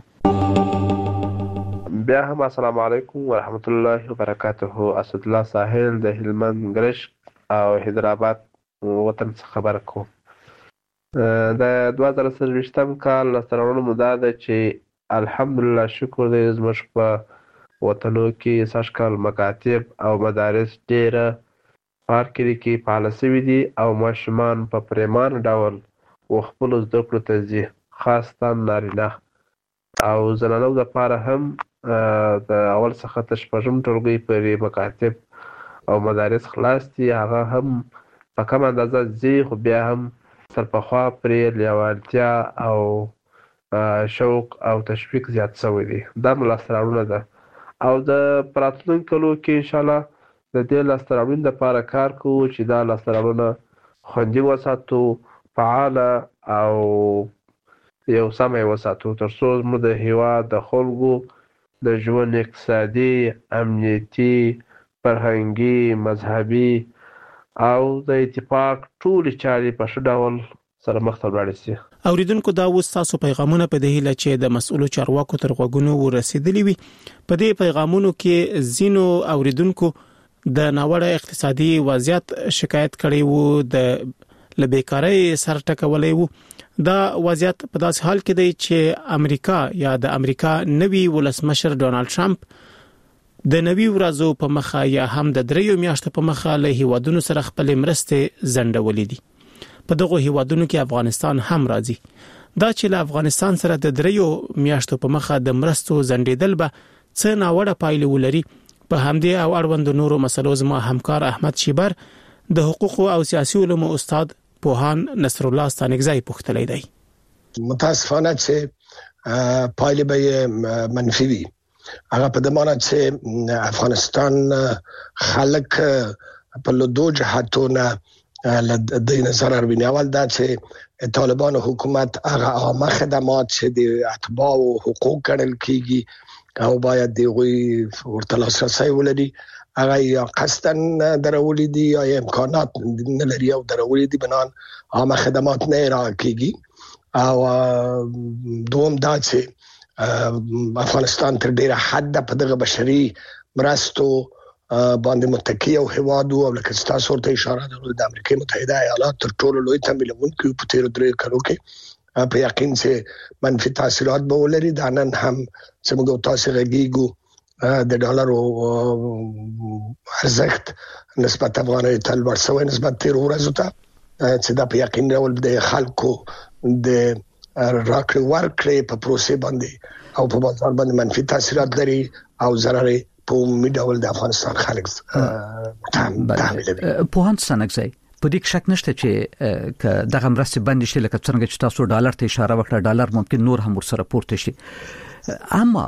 بیا هم السلام علیکم ورحمت الله وبرکاته. اسدالله ساحل د هلمند ګرشک او حیدرآباد وطن څخه خبره کوم. د 2023 کال لاسته راوړنه مو دا ده چې الحمدلله شکر دی زموږ په وطنو کې سږ کال مکاتب او مدارس ډېره پارکري کې فعاله شوي دي او ماشومان په پرېمانه ډول خپلو زده کړو ته ځي. خاصه نارینه او زنانو لپاره هم د اول څخه تر شپږم ټولګي پورې مکاتب او مدارس خلاص دي. هغه هم په کم اندازه ځي خو بیا هم سرپخوا پرې لیوالتیا او شوق او تشویق زیات شوی دی. دا مو لاسته راوړنه ده او د راتلونکو کلو کې انشاءالله د دې لاسته راوړنې لپاره کار کوو چې دا لاسته راوړنه خوندي وساتو، فعاله او یو سمه وساتو، تر څو زموږ د هیواد د خلکو د ژوند اقتصادي، امنیتي، فرهنګي، مذهبي او د اتفاق ټولې چارې په ښه ډول سره مخ ته ولاړې شي. اوریدونکو دا اوس تاسو پیغامونه په دې هیله چې د مسؤلو چارواکو تر غوږونو ورسېدلي وي. په دې پیغامونو کې ځینو اوریدونکو د ناوړه اقتصادي وضعیت شکایت کړي وو، د لبیکارۍ سر ټکولې وو. دا وضعیت په داسې حال کې دی چې امریکا یا د امریکا نوی ولسمشر ډونالد ټرمپ د نوی ورځو په مخه یا هم د 3 میاشتو په مخه له هیوادونو سره خپل مرستې ځنډولې دي. په دغه هیوادونو کې افغانستان هم راځي. دا چې له افغانستان سره د 3 میاشتو په مخه د مرستو ځنډېدل به څه ناوړه پایلې ولري، په همدې او اړوند نورو مسلو زما همکار احمد شیبر د حقوق او سیاسي علومو استاد پوهان نصر الله ستانګزی پوښتلی دی. متاسفانه چې پایلې به منفي وي. هغه په دې معنی چې افغانستان خلک په لودو جهاتونه د نظر اړوي. اول دا چې طالبان حکومت هغه عامه خدمات چې د اتباع او حقوق ګڼل کیږي او باید دیغوی ورته لاسرسی ولري، هغه یا قصدن درولې دي یا امکانات نه لري او درولې دي، بنان عامه خدمات نه راکېږي. او دوم دا چې افغانستان تر ډیره حد په دغه بشري مرستو باندې متکی او هوادو او لکه تاسو ورته اشاره درلوده د امریکا متحده ایالات تر ټولو لوی تمویلونکي په تیر 3 کلو کې په یقین چې منفي تاثیرات به ولري. دا نن هم چې موږ تاسو غږیږو د ډالر ارزښت نسبت افغانۍ ته لوړ شوی نسبت تیر ورځو ته، چې دا په یقین ډول د خلکو د راکړې ورکړې په پروسې باندې او په بازار باندې منفي تاثیرات لري او ضرر په عمومي ډول د افغانستان خلک تحمیلوي. پوهان ستانګزی په دې شک نشته چې دغه مرستې بند شي، لکه څنګه چې تاسو ډالر ته اشاره وکړه، ډالر ممکن نور هم ورسره پورته شي، اما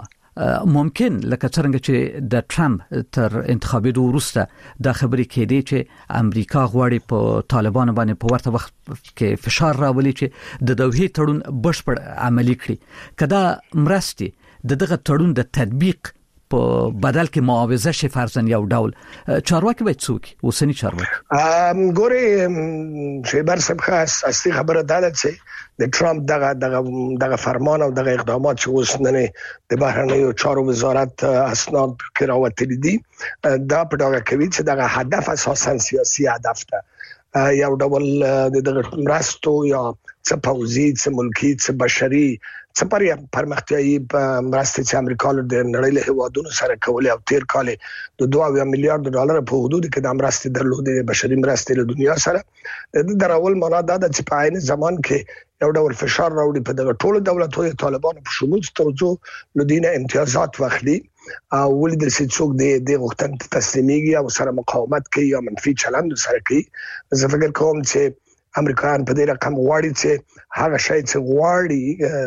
ممکن لکه څنګه چې د ټرمپ تر انتخاباتو وروسته دا خبرې کېدې چې امریکا غواړي په طالبانو باندې په ورته وخت کې فشار راولي چې د دوحې تړون بشپړ عملی کړي. کدا مرستې دغه تړون د تطبیق په بدل کې معاوضه شي فرضاً یو ډول چارواکي باید څوک اوسنی چارواکي ګوري شیبر صاحب خاص اصلي خبره ده چې د ټرمپ دغه فرمان او دغه اقدامات چې اوس نه د بهرنیو چارو وزارت اسناد کې راوتلي دي دا په ډاګه کوي چې دغه هدف اساساً سیاسي هدف ده. یو ډول د مرستو یا څه پوځي څه ملکی څه بشري څه پرمختیایي مرستې چې امریکا له نړۍ له هیوادونو سره کولې او تیر کال د 2 میلیارډ ډالر په حدود کې د مرستې درلودې بشري مرستې له دنیا سره د درول معنا دا چې په عین زمان کې یو ډول فشار راوړي په دغه ټولو دولتونو طالبانو په شمول ترڅو لدینه امتیازات واخلي او ولې د څوک د غوښتن تسلیميږي او سره مقاومت کوي یا منفي چلند سره کوي. زه فکر کوم چې امریکایان په دې رقم غواړي چې هغه شی چې غواړي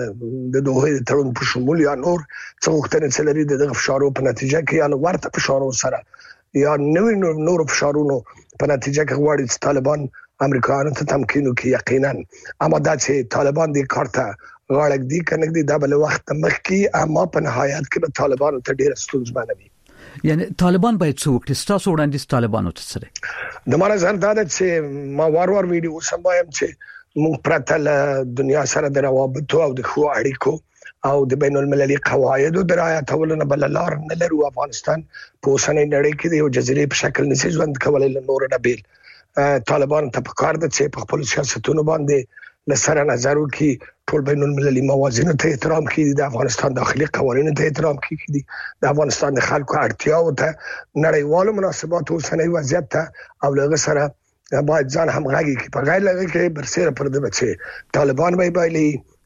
د دوه تړون په شمول یا نور څه غوښتنې چې لري دغه فشارو په نتیجه کې یا ورته فشارو سره یا نور فشارونو په نتیجه کې غواړي چې طالبان امریکایانو ته تمکین وکړي. یقینا اما دا چې طالبان دې کارته غاړه دي کنه دي دا بل وخت مخکي اما په نهایت کې به طالبان ته ډېر ستونزمن وي. یعنی طالبان باید څوک تاسو وړاندې طالبانو ته سره د مانه ځان دا چې ما وار ویډیو سمایم چې موږ پرته دنیا سره د روابطو او د خو اړیکو او د بین المللي قواعدو د رعایتولو نه بل لار نه لرو. افغانستان په اوسنۍ نړۍ کې د یو جزیرې په شکل نشي ژوند کولای له نور نه بیل. طالبان ته پکار ده چې په خپل سیاستونو باندې لسره نظر وکړي، ټول بین المللي موازینو ته احترام کوي، د افغانستان داخلي قوانینو ته احترام کوي، د افغانستان د خلکو اړتیاو ته نړیوالو مناسباتو اوسنۍ وضعیت ته او لږ سره باید ځان همغږي کوي. په غیر لږ کې برسره پر د بچي طالبان به بایلي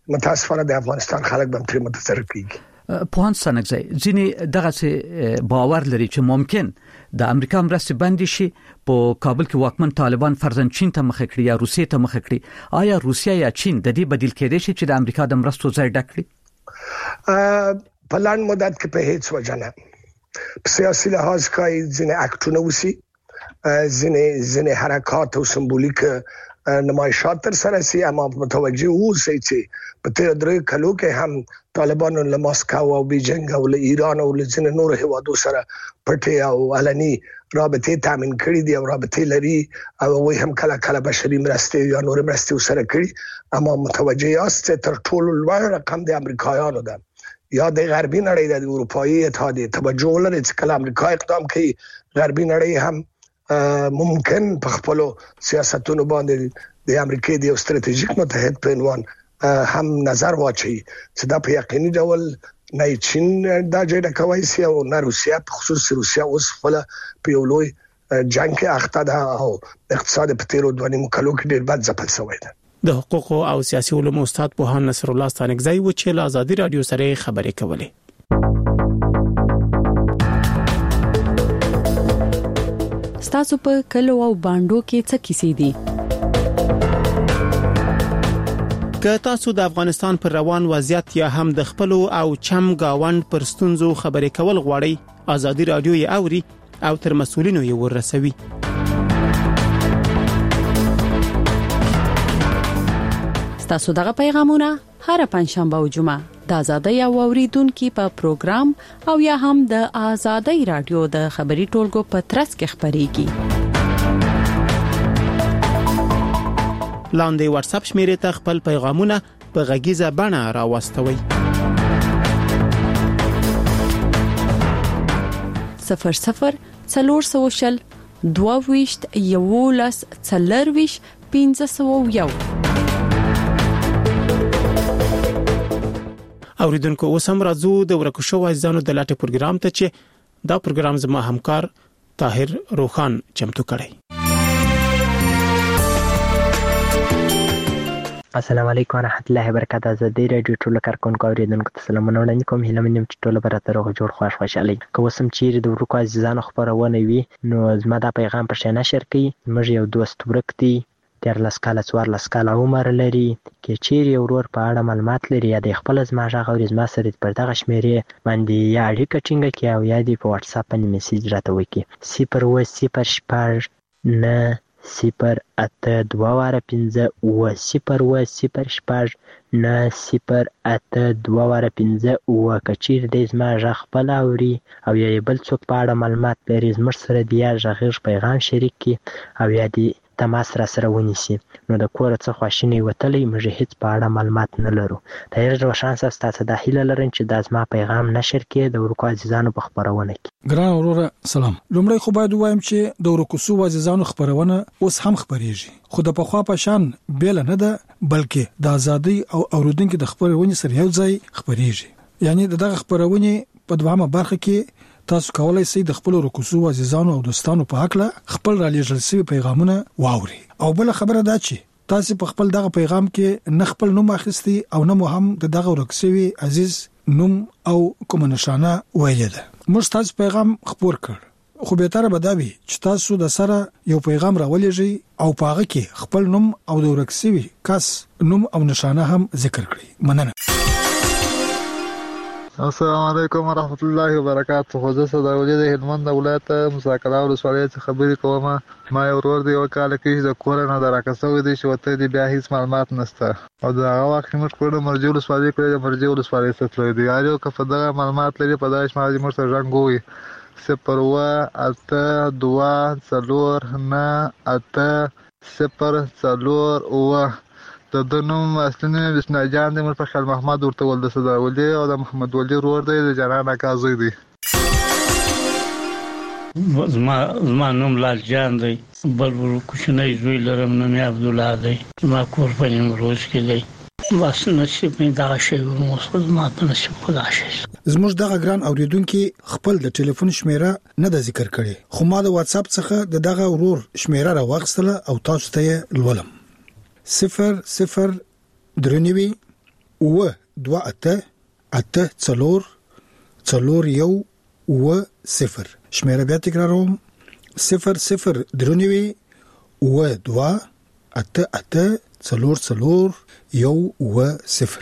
متاسفانه د افغانستان خلک به تر متاثر کیږي. پوهان سنګزای ځینې دغه باور لري چې ممکن د امریکا مرستې بندي شي په کابل کې واکمن طالبان فرضاً چین ته مخ کړي یا روسیې ته مخ کړي. آیا روسیا یا چین د دې بدیل کېدای شي چې د امریکا د مرستو ځای ډک کړي؟ په لاندې مدت کې په هیڅ وجه نه. په سیاسي لحاظ کې ځینې اکټونه وسی، ځینې حرکات او سمبولیک نمایشات تر سره سي، اما متوجه اوسئ چې په تیر 3 کلو کې هم طالبانو له ماسکو او بیجینګ او له ایران او له ځینې نور هیوادو سره پټي او علني رابطې تامین کړې دي او رابطې لري او وي هم کله بشري مرستې یا نور مرستې سره کړې. اما متوجه یاست تر ټولو لوړ رقم د امریکایانو ده یا د غربي نړۍ د اروپאי اتحادیه توجه لري چې کله امریکا اقدام کوي غربي نړۍ هم ممکن په خپل سیاستونو باندې د امریکای د استراتیژیک متحد په عنوان هم نظر واچي چې دا په یقیني ډول نه چین دا جوړه کوي سي او نه روسیا، په خصوص روسیا اوس خپل په یو لوی جنگ کې اخته ده او اقتصاد په تیرو 2 کلو کې ډېر بد ځپل شوی ده. د حقوق او سیاسي علومو استاد پوهان نصر الله ستانکزی و چې له ازادي رادیو سره خبرې کولې. ستاسو په کلو او باندو کې څه کیسې دي؟ که تاسو د افغانستان پر روان وضعیت یا هم د خپل او چم گاوند پر ستونزو خبرې کول غواړئ، ازادي رادیو یې اوري او تر مسؤلینو یې ورسوي. تاسو دغه پیغامونه هر پنځشنبه او جمعه د آزادۍ او اوریدونکو په پروګرام او یا هم د آزادۍ رادیو د خبري ټولګو په ترڅ کې خبريږي. لاندې واتس اپ شمیرې ته خپل پیغامونه په غږیزه بڼه راوستوي. 00 400 22 11 40 501. اوریدونکو اوس هم راځو د ورکو شو ځانو د لاټه پروګرام ته چې دا پروګرام زما همکار طاهر روخان چمتو کړی. السلام علیکم ورحمت الله وبرکاته. زه د رادیو ټولو کارکونکو اوریدونکو ته سلامونه وړاندې کوم. هیله منم چې ټول به تر جوړ خوشاله وي. که وسم چیرې د ورکو عزیزانو خبرونه وي نو زما دا پیغام پر شنه نشر کړئ. موږ یو دوست ورک دی 13 کاله 14 کاله عمر لري، کې چیرې ورور په اړه معلومات لري یا د خپل زما ژغ او زما سره پر دغه شمیرې باندې یا اړیکه ټینګه کړي او یا د په واتس اپ باندې میسج راته وکړي. 0 0 0 8 2 واره 15 و 0 0 6 9 0 8 2 واره 15 و کچیر د زما ژغ خپل اوري او یا بل څوک په اړه معلومات لري زموږ سره دی ژغ پیغام شریک کړي او یا دی تماس را سره ونیسي نو د کور څخه خواشینی وتلی موږ هیڅ په اړه معلومات نه لرو. تیر روشان تاسو د هیله لرم چې د ازما پیغام نشر کې د ورکو عزیزانو په خبرونه کې. ګران وروره سلام. لومړی خو باید وایم چې د ورکو سو عزیزانو خبرونه اوس هم خبريږي، خو د پخوا په شان بیل نه ده بلکې د ازادي او اوریدونکو د خبرونه سره یو ځای خبريږي. یعنی دغه خبرونه په دوامه برخه کې تاسو کولای شئ د خپل رکوسو عزیزانو او دوستانو په حق له خپل را لېږل شوی پیغامونه واوري. او بل خبره دا چې تاسو په خپل دغه پیغام کې نه خپل نوم اخیستي او نه هم دغه ورکسوي عزیز نوم او کوم نشانه ویل ده. موږ تاسو پیغام خبر کړ خو به تر بداوي چې تاسو د سره یو پیغام راولېږي او پاغه کې خپل نوم او د ورکسوي کس نوم او نشانه هم ذکر کړئ. مننه. السلام علیکم ورحمت الله وبرکاته. خو زه صداولي د هلمند ولایت مساکلا ولسوالۍ څخه خبرې کوم. ما یو ورور دی وکاله کې د کور نه دراکسوي دي چې وته دی بیا هیڅ معلومات نشته او دا هغه وخت موږ کړو مرجو ولسوالۍ کې مرجو ولسوالۍ څخه دی اړیو کفه دا معلومات لري په داش ماري موږ سره رنګوي 0 8 2 4 9 8 0 4 د دنوم اصلي بسنا جان د مرفخ محمد ورته ول د صداولي او د محمد ولی ورور دی د جنان کازوی دی. زما نوم لال جان دی، بل کوچنی زوی لرم نوم عبد الله دی، ما کور په نیمروز کې دی. بس نصیب می دا شی ورموس ما په نصیب خدا شي. زموږ دغه ګران اوریدونکو خپل د ټلیفون شمیره نه د ذکر کړي خو ما د واتس اپ څخه دغه ورور شمیره راوغستله او تاسو ته لولم. 0 0 3 9 و 2 8 8 4 4 1 و 0. شمیره بیا تکراروم 0 0 درونوي و 2 8 8 4 4 1 و 0.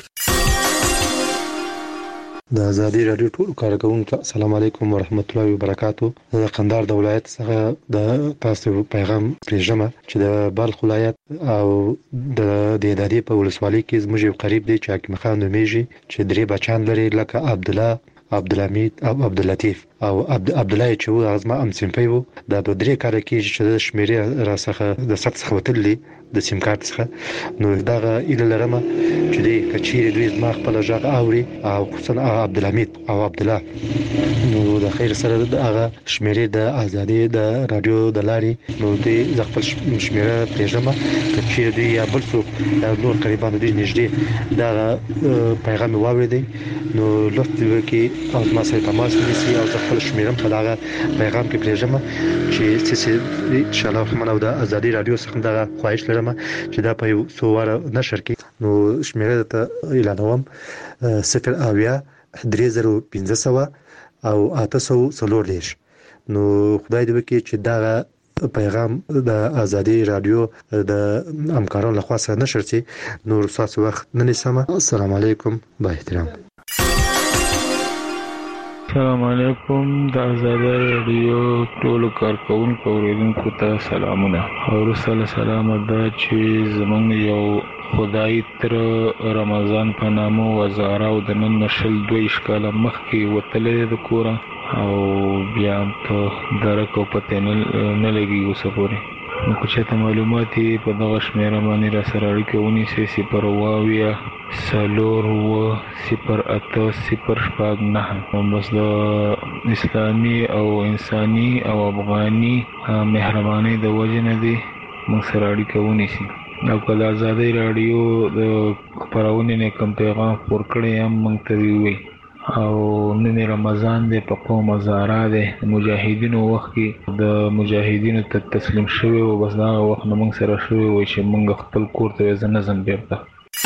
د ازادي رادیو ټول کارکونکو السلام علیکم ورحمت الله وبرکاتو. د قندهار د ولایت څخه د تاسو پیغام پرېږم چې د بلخ ولایت او د ادارې په ولسوالۍ کې زموږ قریب دی چې حکیم خان نومیږي چې درې بچان لري لکه عبدالله، عبدالحمید او عبداللطیف او عبدالله چې و ازما ام سیمپي وو. دا د درې کار کې چې د شمیرې را څخه د سخت څخه وتلې د سیم کارت څخه نو دغه اله لرمه چې د کچیر دوی زما خپل ژغ اوري او خصوصا عبدالحمید او عبدالله نو د خیر سره دغه شمیرې د ازادي د رادیو د لاري نو د خپل شمیره پېژمه کچیر دوی یا بل څوک نور قریبان دوی نږدې دا پیغام واوریدي نو لوستل کې او ما سره تماس ونیسي او خپل شمیرم په دغه پیغام کې پېژمه چې ان شاء الله خمن او د ازادي رادیو څخه دغه خواهش لرم چې دا په یو سوواره نشر کې نو شمیره ته اعلانوم 0 اویا 3500 او 840 نو خدای دې وکړي چې دا پیغام د ازادي رادیو د همکارانو لخوا سره نشر شي. نور تاسو وخت نه نیسم. السلام علیکم با احترام. السلام علیکم د ازادي رادیو ټول کارکونکو اوریدونکو ته سلامونه. او سلام دا چې زمونږ یو خدای تر رمضان په نامو وزاره او د نن نشل 2 کاله مخکې وتلې د کور او بیا ته درکو پته نه لګي وسپوري. نو که چېرته معلومات په دغه شمیره باندې را سره اړیکه ونیسئ 0 4 0 8 0 9 بس د اسلامي او انساني او افغاني مهرباني د وجه نه دی موږ سره اړیکه ونیسئ. او که د ازادي رادیو د خپرونې نه کوم پیغام خپور کړی هم موږ ته ووایي. او نن رمضان دی په قوم ازاره دی مجاهدینو وخت کې د مجاهدینو ته تسلیم شوی او بس دا وخت نه موږ سره شوی وای چې موږ خپل کور ته ځنه بیرته.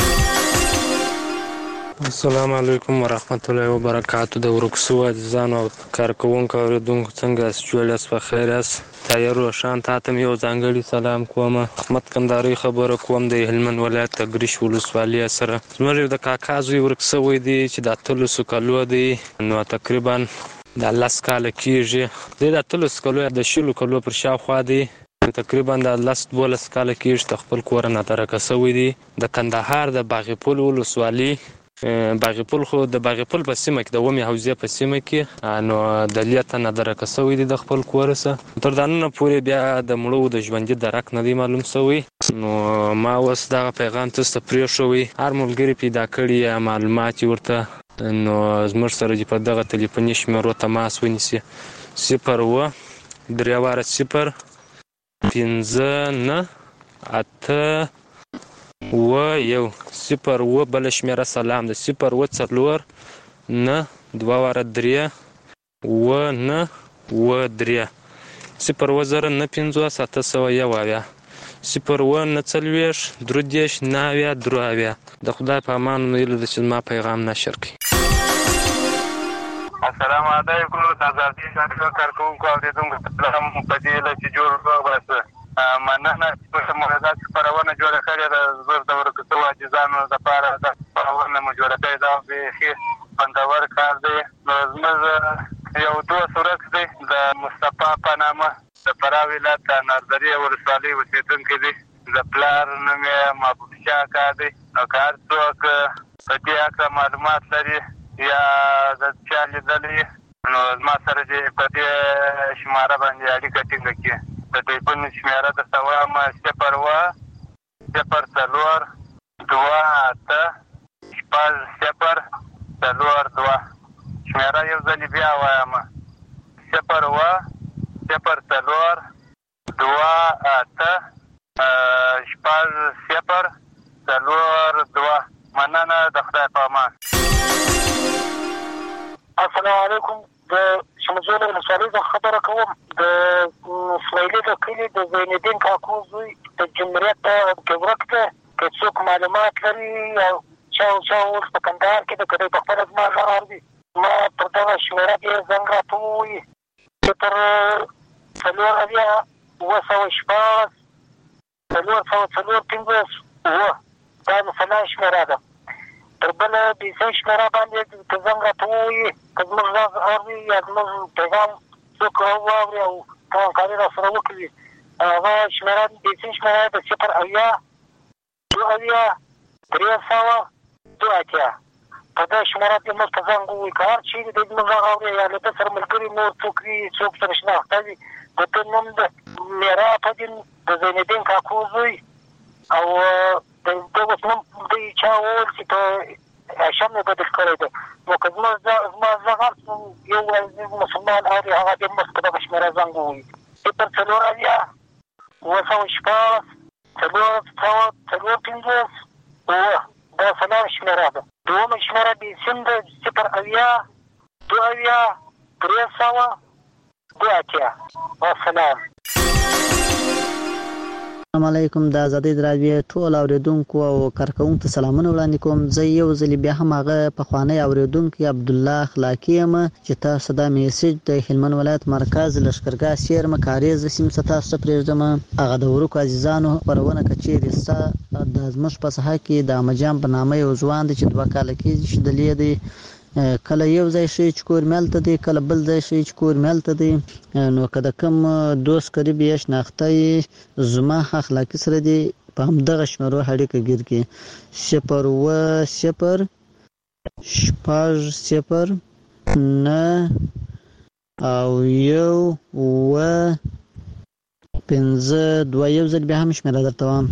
السلام علیکم ورحمت الله وبرکاتو. د ورکسو عزیزانو او کارکونکو اوریدونکو څنګه جوړاس په خیر است. تایر روشان تاسو یو ځانګړي سلام کوم. احمد کندهاري خبره کوم د هلمند ولایت تګریش ولسوالۍ سره. زموږ د کاکا زوی ورکسو دی چې د اتلسو کلو دی نو تقریبا د 10 کال کېږي. د اتلسو کلو د شلو کلو پر شاوخوا دی تقریبا د 12 کال کېږي خپل کور نه ترکسوي دی د کندهار د باغپول ولسوالۍ. باغپول خو د باغپول په سیمه کې د ومه حوزه په سیمه کې نو د لیته نه درکسوي دي د خپل کورسه تر دانه پورې بیا د مړو د ژوند درک نه دی معلوم شوی. نو ما اوس دا پیغام تاسو ته پرې شوی هر ملګری پیدا کړی معلومات ورته نو زموږ سره په دغه ټلیفوني شمیرو تماس ونیسي 0 3 0 5 8 و یو 0 بل شمیره سلام د 0 4 9 2 3 و 9 و 3 0 0 9 5 7 1 0 9 40 درودیش 9 دروازه. د خدای په امان ویل چې ما پیغام نشر کړي. السلام علیکم تاسو د کارکونکو اوریدونکو سلام په دې لچې جوړ وګورئ. مننه چې موږ خبرونه جوړه کړې ده زړه د ورکوټو عاجزانو لپاره د خبرونه مو جوړه کړې ده به خوندور کار دی. زموږ یو دوست ورکړي د مصطفی په نامه د فراه ولایت د نردري ولسوالۍ اوسېدونکی دی. د پلار نوم یې محبوب شاه کاکا دی. نو که هر څوک په دې هکله معلومات لري یا د چا لیدلي نو زما سره دې په دې شماره باندې اړیکه ټینګه کړي. د ټلیفون شمیره درته وایم 0 0 4 2 8 0 4 2 شمیره یو ځل بیا وایم 0 0 4 2 8 0 4 2 مننه د خدای په امان. السلام علیکم. د شمزول ولسوالۍ څخه خبره کوم. د اسماعیلي د کلي د زینالدین کاکو زوی د جمهوریت کې ورک ده. که څوک معلومات لري او چې په کندهار کې د کدی په خپل ما غار دي ما پر دغه شمیره کې زنګ راټوي چې تر 4,915 دا مثلا شمیره ده. تر بله بیسه شمیره باندې که زنګ راټوي که زموږ غږ اوري یا زموږ پیغام څوک واوري او همکاري راسره وکړي هغه شمیره بیسه شمیره د 080-2 په دا شمیره کې موږ ته زنګ ووایي که هر چیرې د زموږ غږ اوري یا له ده سره ملګري نور څوک وي څوک سره شناخته وي د ده نوم د میرا پدین د زینالدین کاکو زوی او د اوس نوم دوی چا وویل چې په هاشم یې بدل کړی دی نو که زما غږ یو مسلمان اوري هغه دې موږ په دغه شمیره زنګ ووایي 080-450 دا سلام شمیره ده. دومه شمیره بیسیم ده 080-300-2 والسلام. السلام علیکم. د آزادۍ رادیو ټول اوریدونکو او کارکونکو ته سلامونه وړاندې کوم. زه یو ځل بیا هم هغه پخوانی اوریدونکو عبدالله اخلاقی یم چې تاسو دا میسج د هلمند ولایت مرکز لشکرګاه سیرمه کاریز سیم تاسو ته پرېږدم. هغه د ورکو عزیزانو خبرونه کچېرې ستا د زموږ په ساحه کې د امجان په نامه یو ځوان دی چې 2 کاله کېږي چې دلې دی کله یو ځای شي چې کور ملته دی کله بل ځای شي چې کور ملته دی نو که د کوم دوست قریب یې شناخته یې زما اخلاقي سره دی په همدغه شمیرو اړیکه ګیر کړي 0 او 1 5 2 یو ځل بیا هم شمیره درته وایم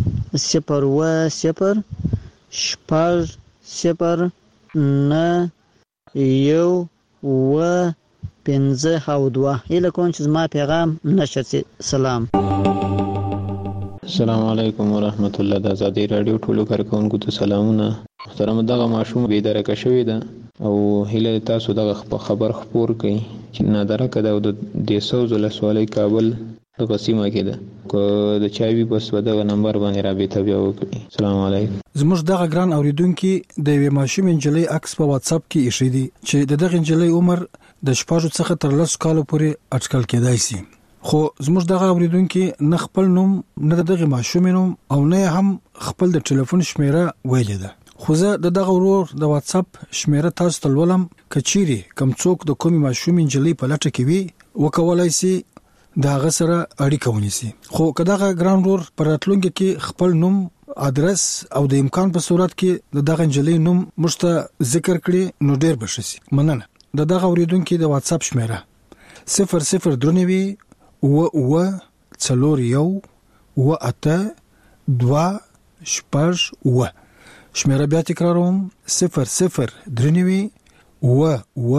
0 یو و 5 او 2 هله کوم چې زما پیغام نشر شي. سلام. السلام علیکم ورحمت الله. د آزادۍ رادیو ټولو کارکونکو ته سلامونه. محترم دغه ماشوم بیدرکه شوی ده او هله تاسو دغه خبر خپور کړئ چې نادرکه ده او د دیسوز ولسوالۍ کابل د قسیمه کې ده که د چایوي بس دغه نمبر باندې رابطه بیا وکړي. السلام علیکم. زموږ دغه ګران اوریدونکو د یوې ماشوم انجلۍ عکس په واتس اپ کې ایښی دی چې دغه انجلۍ عمر د 6 څخه تر 10 کالو پورې اټکل کېدای شي. خو زموږ دغه اوریدونکو نه خپل نوم نه دغه ماشوم نوم او نه هم خپل د ټلیفون شمیره ویلې ده. خو زه دغه ورور د واتس اپ شمیره تاسو ته ولم کچيري کم څوک د کومي ماشوم انجلۍ په لټه کې وي وکولای شي دا غسره اړیکه ونیسي. خو کداغه ګران ورور پراتلونکو کې خپل نوم ادرس او د امکان په صورت کې دغه انجلۍ نوم مشته ذکر کړي نو ډیر بشي. مننه. دغه اوریدونکو د واتس اپ شمیره 00 و 4 و 8 2 و شمیره بیا تکراروم 00 و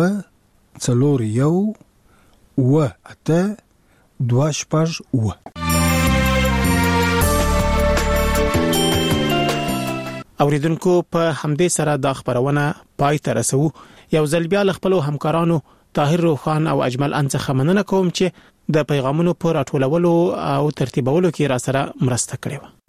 4 و 8 2 و اوریدونکو په همدې سره د خبرونه پای ته رسو. یو ځل بیا خپل همکارانو طاهر روخان او اجمل انڅخه مننه کوم چې د پیغامونو پر راټولولو او ترتیبولو کې را سره مرسته کړې و.